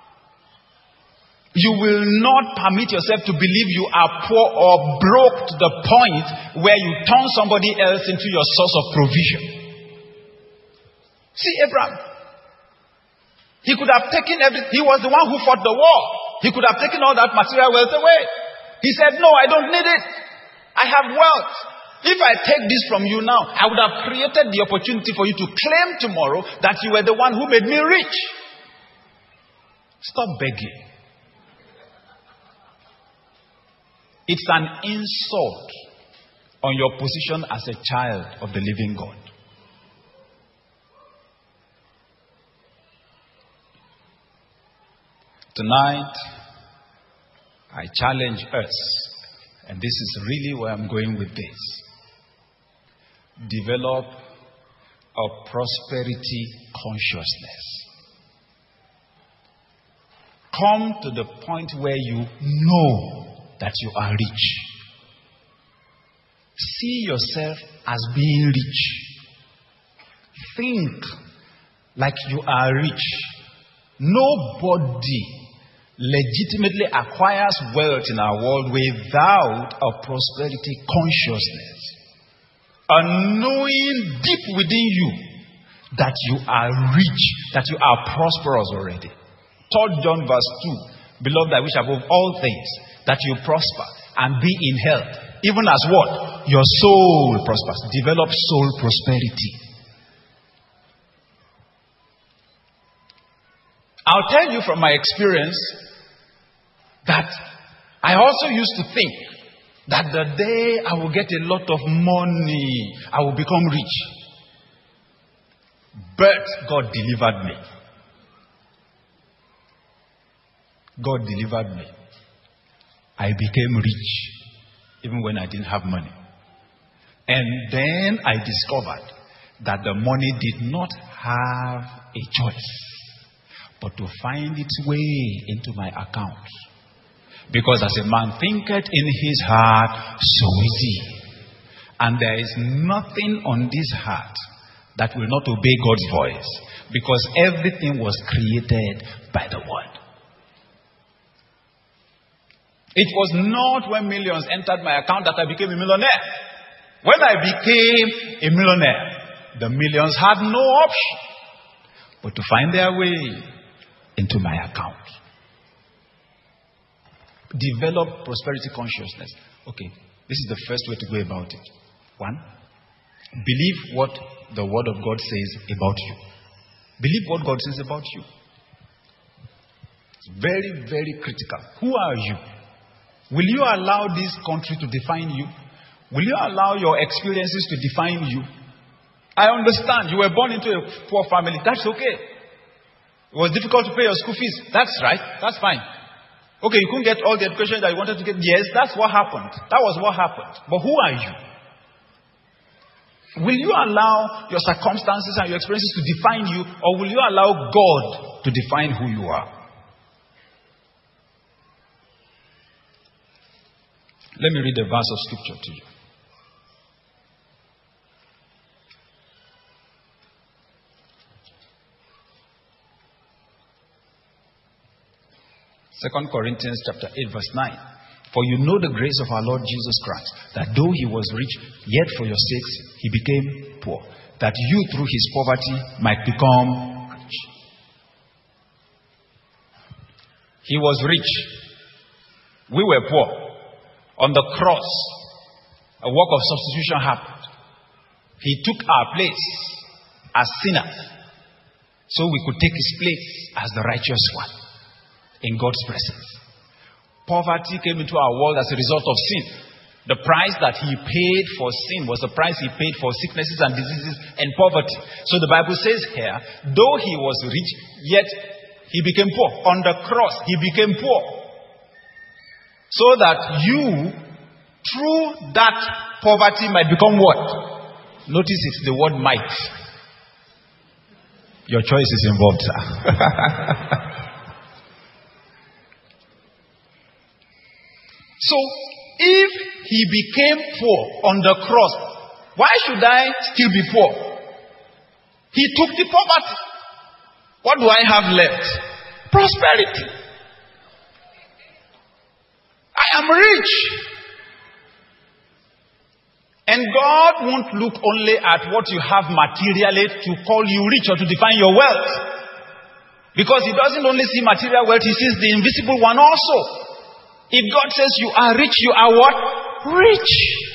You will not permit yourself to believe you are poor or broke to the point where you turn somebody else into your source of provision. See Abraham. He could have taken everything. He was the one who fought the war. He could have taken all that material wealth away. He said, no, I don't need it. I have wealth. If I take this from you now, I would have created the opportunity for you to claim tomorrow that you were the one who made me rich. Stop begging. It's an insult on your position as a child of the living God. Tonight, I challenge us, and this is really where I'm going with this. Develop a prosperity consciousness. Come to the point where you know that you are rich. See yourself as being rich. Think like you are rich. Nobody legitimately acquires wealth in our world without a prosperity consciousness. A knowing deep within you that you are rich, that you are prosperous already. Third John verse two. Beloved, I wish above all things that you prosper and be in health, even as what? Your soul prospers. Develop soul prosperity. I'll tell you from my experience that I also used to think that the day I will get a lot of money, I will become rich. But God delivered me. God delivered me. I became rich even when I didn't have money. And then I discovered that the money did not have a choice but to find its way into my account. Because as a man thinketh in his heart, so is he. And there is nothing on this heart that will not obey God's voice, because everything was created by the word. It was not when millions entered my account that I became a millionaire. When I became a millionaire, the millions had no option but to find their way into my account. Develop prosperity consciousness. Okay, this is the first way to go about it. One, believe what the word of God says about you. Believe what God says about you. It's very, very critical. Who are you? Will you allow this country to define you? Will you allow your experiences to define you? I understand you were born into a poor family. That's okay. It was difficult to pay your school fees. That's right. That's fine. Okay, you couldn't get all the education that you wanted to get. Yes, that's what happened. That was what happened. But who are you? Will you allow your circumstances and your experiences to define you, or will you allow God to define who you are? Let me read a verse of scripture to you. Second Corinthians chapter eight verse nine. For you know the grace of our Lord Jesus Christ, that though he was rich, yet for your sakes he became poor, that you through his poverty might become rich. He was rich. We were poor. On the cross, a work of substitution happened. He took our place as sinners, so we could take his place as the righteous one in God's presence. Poverty came into our world as a result of sin. The price that he paid for sin was the price he paid for sicknesses and diseases and poverty. So the Bible says here, though he was rich, yet he became poor. On the cross, he became poor. So that you, through that poverty, might become what? Notice it's the word might. Your choice is involved, sir. So, if he became poor on the cross, why should I still be poor? He took the poverty. What do I have left? Prosperity. I am rich. And God won't look only at what you have materially to call you rich or to define your wealth. Because he doesn't only see material wealth, he sees the invisible one also. If God says you are rich, you are what? Rich.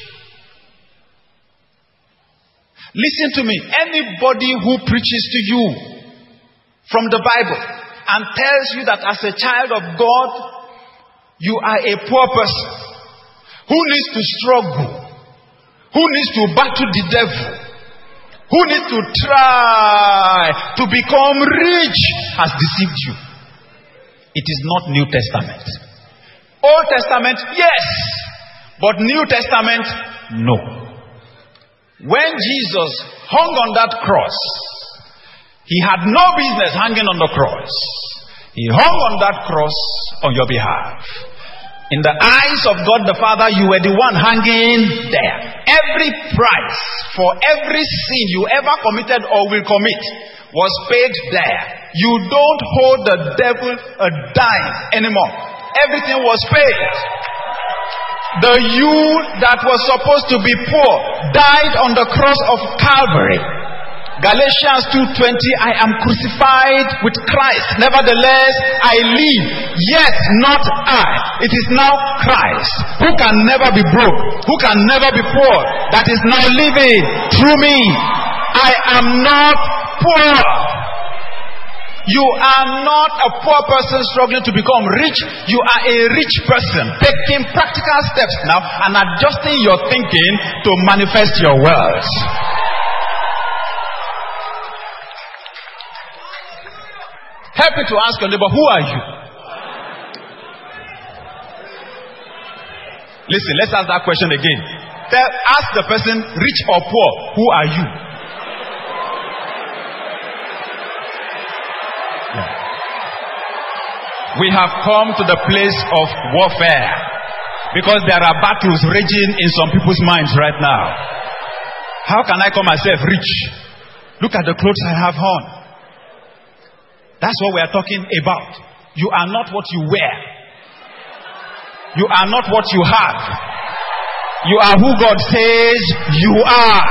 Listen to me. Anybody who preaches to you from the Bible and tells you that as a child of God, you are a poor person who needs to struggle, who needs to battle the devil, who needs to try to become rich, has deceived you. It is not New Testament. Old Testament, yes. But New Testament, no. When Jesus hung on that cross, he had no business hanging on the cross. He hung on that cross on your behalf. In the eyes of God the Father, you were the one hanging there. Every price for every sin you ever committed or will commit was paid there. You don't hold the devil a dime anymore. Everything was paid. The you that was supposed to be poor died on the cross of Calvary. Galatians two twenty, I am crucified with Christ. Nevertheless, I live. Yet not I. It is now Christ, who can never be broke, who can never be poor, that is now living through me. I am not poor. You are not a poor person struggling to become rich. You are a rich person taking practical steps now and adjusting your thinking to manifest your wealth. Help me to ask your neighbor, who are you? Listen, let's ask that question again. Tell, ask the person, rich or poor, who are you? We have come to the place of warfare because there are battles raging in some people's minds right now. How can I call myself rich? Look at the clothes I have on. That's what we are talking about. You are not what you wear. You are not what you have. You are who God says you are.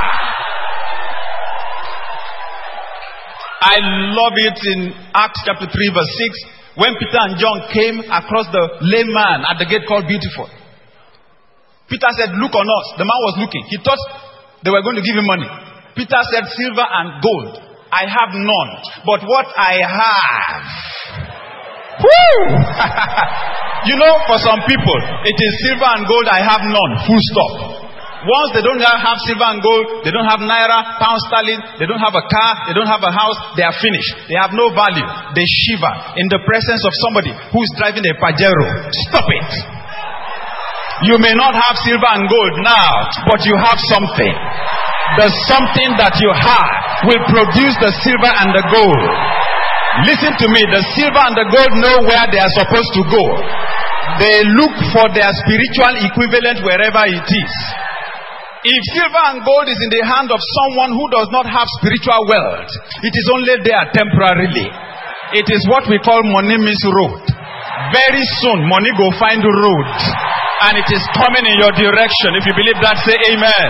I love it in Acts chapter three verse six. When Peter and John came across the lame man at the gate called Beautiful. Peter said, look on us. The man was looking. He thought they were going to give him money. Peter said, silver and gold I have none. But what I have. Woo! You know, for some people, it is silver and gold I have none. Full stop. Once they don't have silver and gold, they don't have naira, pound sterling, they don't have a car, they don't have a house, they are finished. They have no value. They shiver in the presence of somebody who is driving a Pajero. Stop it. You may not have silver and gold now, but you have something. The something that you have will produce the silver and the gold. Listen to me, the silver and the gold know where they are supposed to go. They look for their spiritual equivalent wherever it is. If silver and gold is in the hand of someone who does not have spiritual wealth, it is only there temporarily. It is what we call money miss road. Very soon, money go find the road. And it is coming in your direction. If you believe that, say amen.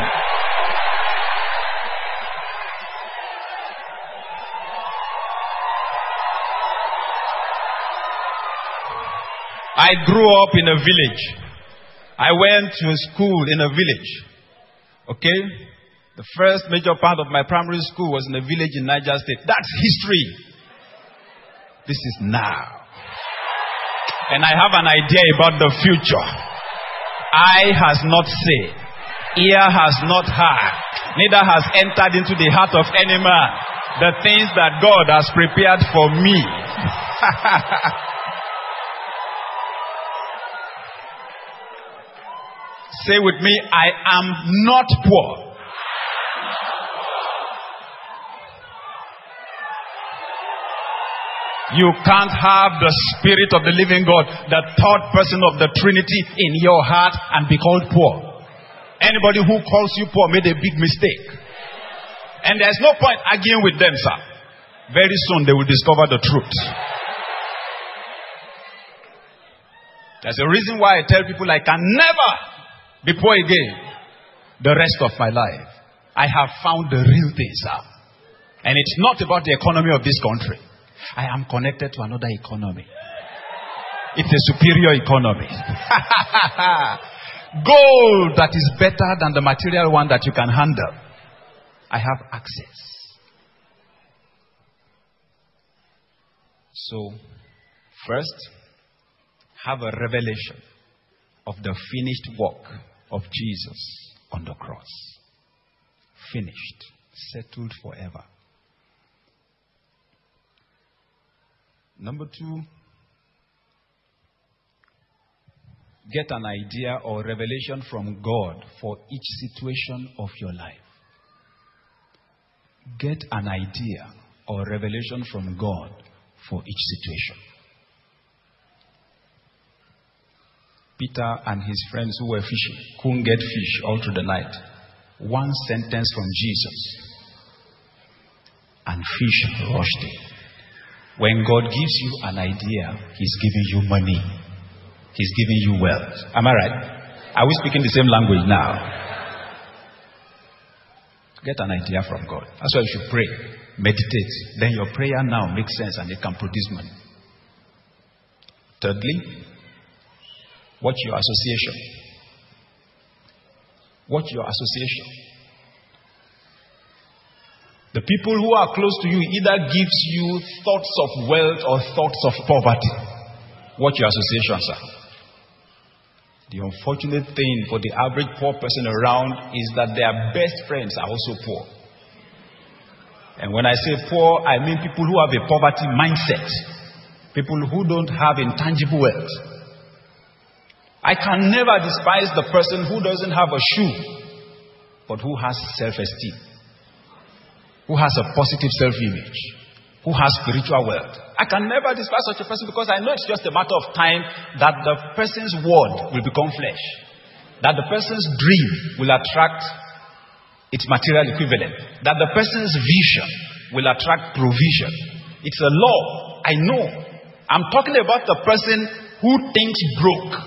I grew up in a village. I went to school in a village. Okay? The first major part of my primary school was in a village in Niger State. That's history. This is now. And I have an idea about the future. Eye has not seen, ear has not heard, neither has entered into the heart of any man the things that God has prepared for me. Say with me, I am not poor. You can't have the Spirit of the living God, the third person of the Trinity in your heart and be called poor. Anybody who calls you poor made a big mistake. And there's no point arguing with them, sir. Very soon they will discover the truth. There's a reason why I tell people I can never be poor again the rest of my life. I have found the real thing, sir. And it's not about the economy of this country. I am connected to another economy. It's a superior economy. Gold that is better than the material one that you can handle. I have access. So, first, have a revelation of the finished work of Jesus on the cross. Finished. Settled forever. Number two, get an idea or revelation from God for each situation of your life. Get an idea or revelation from God for each situation. Peter and his friends who were fishing couldn't get fish all through the night. One sentence from Jesus and fish rushed in. When God gives you an idea, He's giving you money. He's giving you wealth. Am I right? Are we speaking the same language now? Get an idea from God. That's why you should pray. Meditate. Then your prayer now makes sense and it can produce money. Thirdly, watch your association. Watch your association. The people who are close to you either gives you thoughts of wealth or thoughts of poverty. Watch your association, sir. The unfortunate thing for the average poor person around is that their best friends are also poor. And when I say poor, I mean people who have a poverty mindset. People who don't have intangible wealth. I can never despise the person who doesn't have a shoe, but who has self-esteem. Who has a positive self-image, who has spiritual wealth. I can never despise such a person because I know it's just a matter of time that the person's word will become flesh. That the person's dream will attract It's material equivalent. That the person's vision will attract provision. It's a law. I know. I'm talking about the person who thinks broke.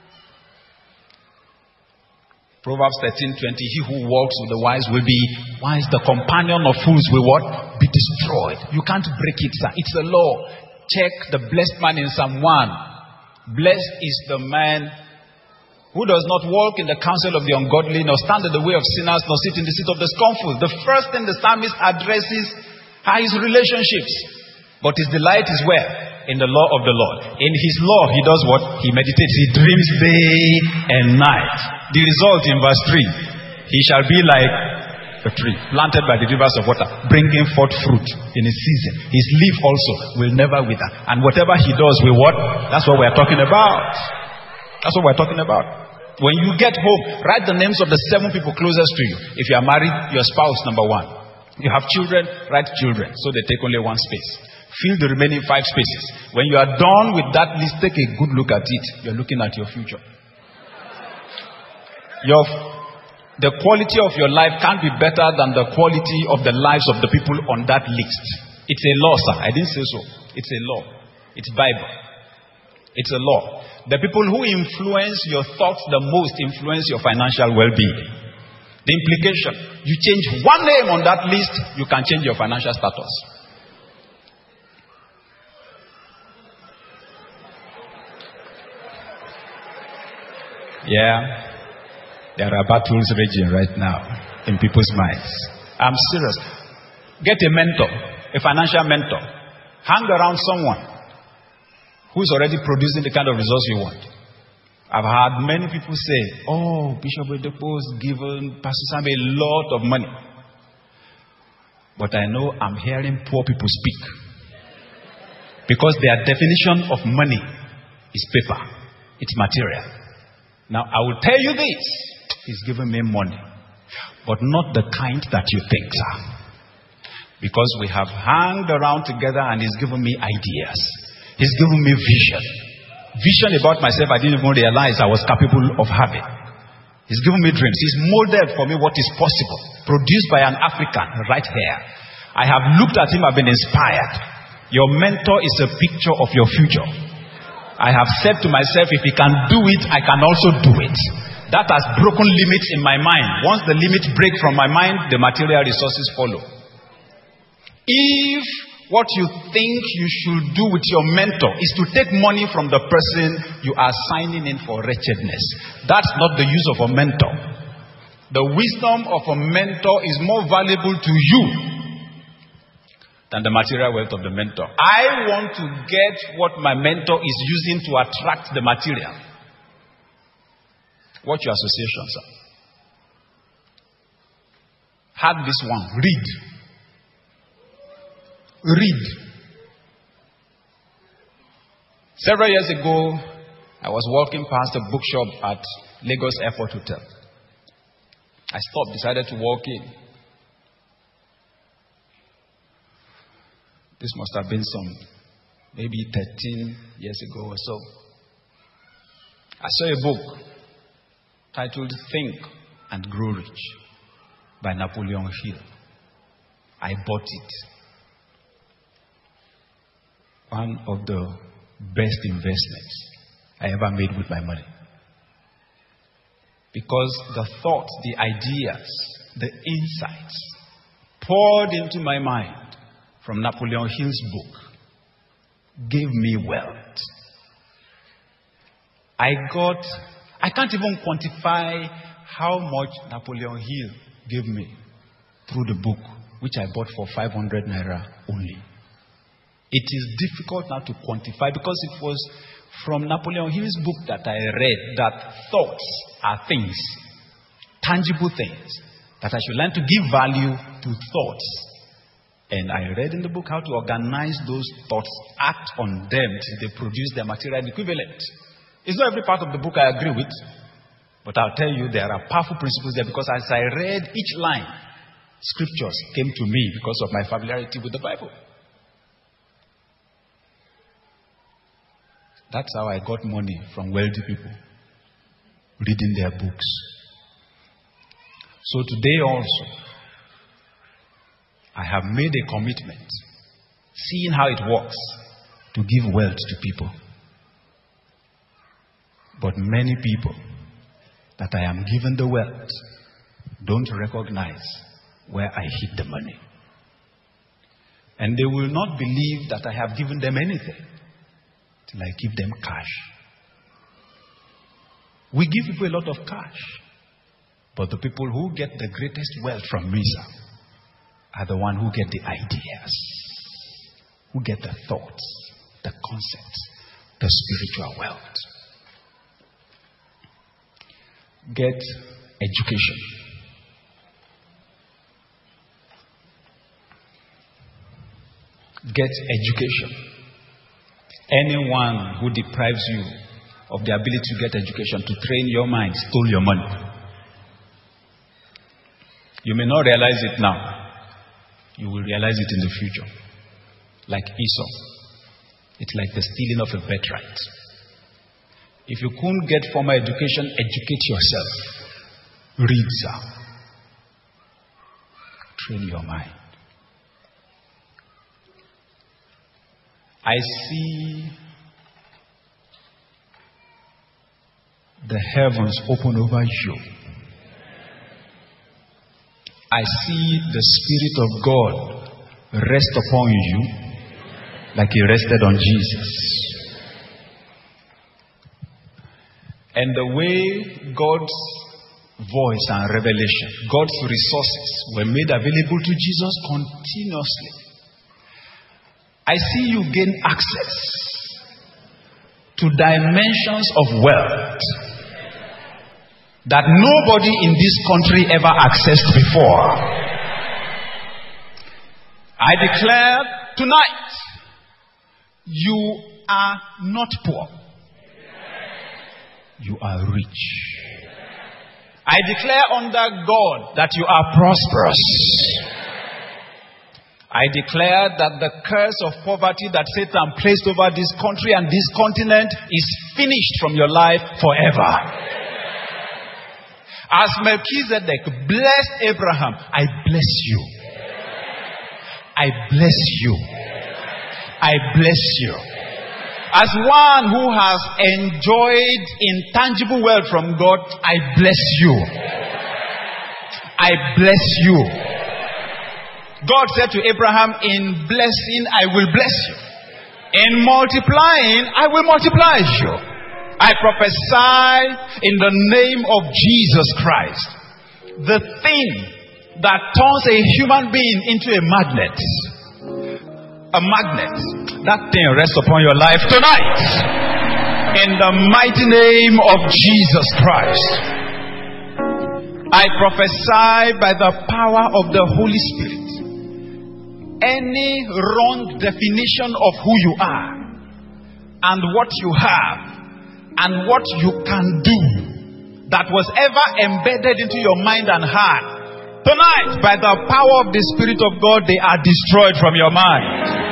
Proverbs thirteen twenty. He who walks with the wise will be wise. The companion of fools will what? Be destroyed. You can't break it, sir. It's a law. Check the blessed man in Psalm one. Blessed is the man who does not walk in the counsel of the ungodly, nor stand in the way of sinners, nor sit in the seat of the scornful. The first thing the psalmist addresses are his relationships. But his delight is where? In the law of the Lord. In his law, he does what? He meditates. He dreams day and night. The result in verse three. He shall be like a tree planted by the rivers of water, bringing forth fruit in its season. His leaf also will never wither. And whatever he does will what? That's what we're talking about. That's what we're talking about. When you get home, write the names of the seven people closest to you. If you are married, your spouse, number one. You have children, write children, so they take only one space. Fill the remaining five spaces. When you are done with that list, take a good look at it. You're looking at your future. Your, the quality of your life can't be better than the quality of the lives of the people on that list. It's a law, sir. I didn't say so. It's a law. It's Bible. It's a law. The people who influence your thoughts the most influence your financial well-being. The implication, you change one name on that list, you can change your financial status. Yeah, there are battles raging right now in people's minds. I'm serious. Get a mentor, a financial mentor. Hang around someone who's already producing the kind of results you want. I've heard many people say, oh, Bishop Oyedepo's given Pastor Sam a lot of money. But I know I'm hearing poor people speak. Because their definition of money is paper. It's material. Now, I will tell you this. He's given me money. But not the kind that you think, sir. Because we have hanged around together and he's given me ideas. He's given me vision. Vision about myself I didn't even realize I was capable of having. He's given me dreams. He's molded for me what is possible. Produced by an African right here. I have looked at him, I've been inspired. Your mentor is a picture of your future. I have said to myself, if he can do it, I can also do it. That has broken limits in my mind. Once the limits break from my mind, the material resources follow. If what you think you should do with your mentor is to take money from the person you are signing in for wretchedness, that's not the use of a mentor. The wisdom of a mentor is more valuable to you than the material wealth of the mentor. I want to get what my mentor is using to attract the material. Watch your association, sir. Had this one. Read. Read. Several years ago, I was walking past a bookshop at Lagos Airport Hotel. I stopped, decided to walk in. This must have been some, maybe thirteen years ago or so. I saw a book titled Think and Grow Rich by Napoleon Hill. I bought it. One of the best investments I ever made with my money. Because the thoughts, the ideas, the insights poured into my mind from Napoleon Hill's book gave me wealth. I got, I can't even quantify how much Napoleon Hill gave me through the book, which I bought for five hundred naira only. It is difficult now to quantify because it was from Napoleon Hill's book that I read that thoughts are things, tangible things, that I should learn to give value to thoughts. And I read in the book how to organize those thoughts, act on them till they produce their material equivalent. It's not every part of the book I agree with, but I'll tell you there are powerful principles there because as I read each line, scriptures came to me because of my familiarity with the Bible. That's how I got money from wealthy people, reading their books. So today also, I have made a commitment, seeing how it works, to give wealth to people. But many people that I am giving the wealth don't recognize where I hid the money. And they will not believe that I have given them anything till I give them cash. We give people a lot of cash, but the people who get the greatest wealth from Misa are the ones who get the ideas, who get the thoughts, the concepts, the spiritual wealth. Get education. Get education. Anyone who deprives you of the ability to get education, to train your mind, stole your money. You may not realize it now. You will realize it in the future. Like Esau. It's like the stealing of a birthright. If you couldn't get formal education, educate yourself. Read, sir. Train your mind. I see the heavens open over you. I see the Spirit of God rest upon you like He rested on Jesus. And the way God's voice and revelation, God's resources were made available to Jesus continuously. I see you gain access to dimensions of wealth that nobody in this country ever accessed before. I declare tonight, you are not poor. You are rich. I declare under God that you are prosperous. I declare that the curse of poverty that Satan placed over this country and this continent is finished from your life forever. As Melchizedek blessed Abraham, I bless you. I bless you. I bless you. As one who has enjoyed intangible wealth from God, I bless you. I bless you. God said to Abraham, in blessing, I will bless you. In multiplying, I will multiply you. I prophesy in the name of Jesus Christ. The thing that turns a human being into a magnet. A magnet. That thing rests upon your life tonight. In the mighty name of Jesus Christ. I prophesy by the power of the Holy Spirit. Any wrong definition of who you are and what you have and what you can do that was ever embedded into your mind and heart, tonight, by the power of the Spirit of God, they are destroyed from your mind.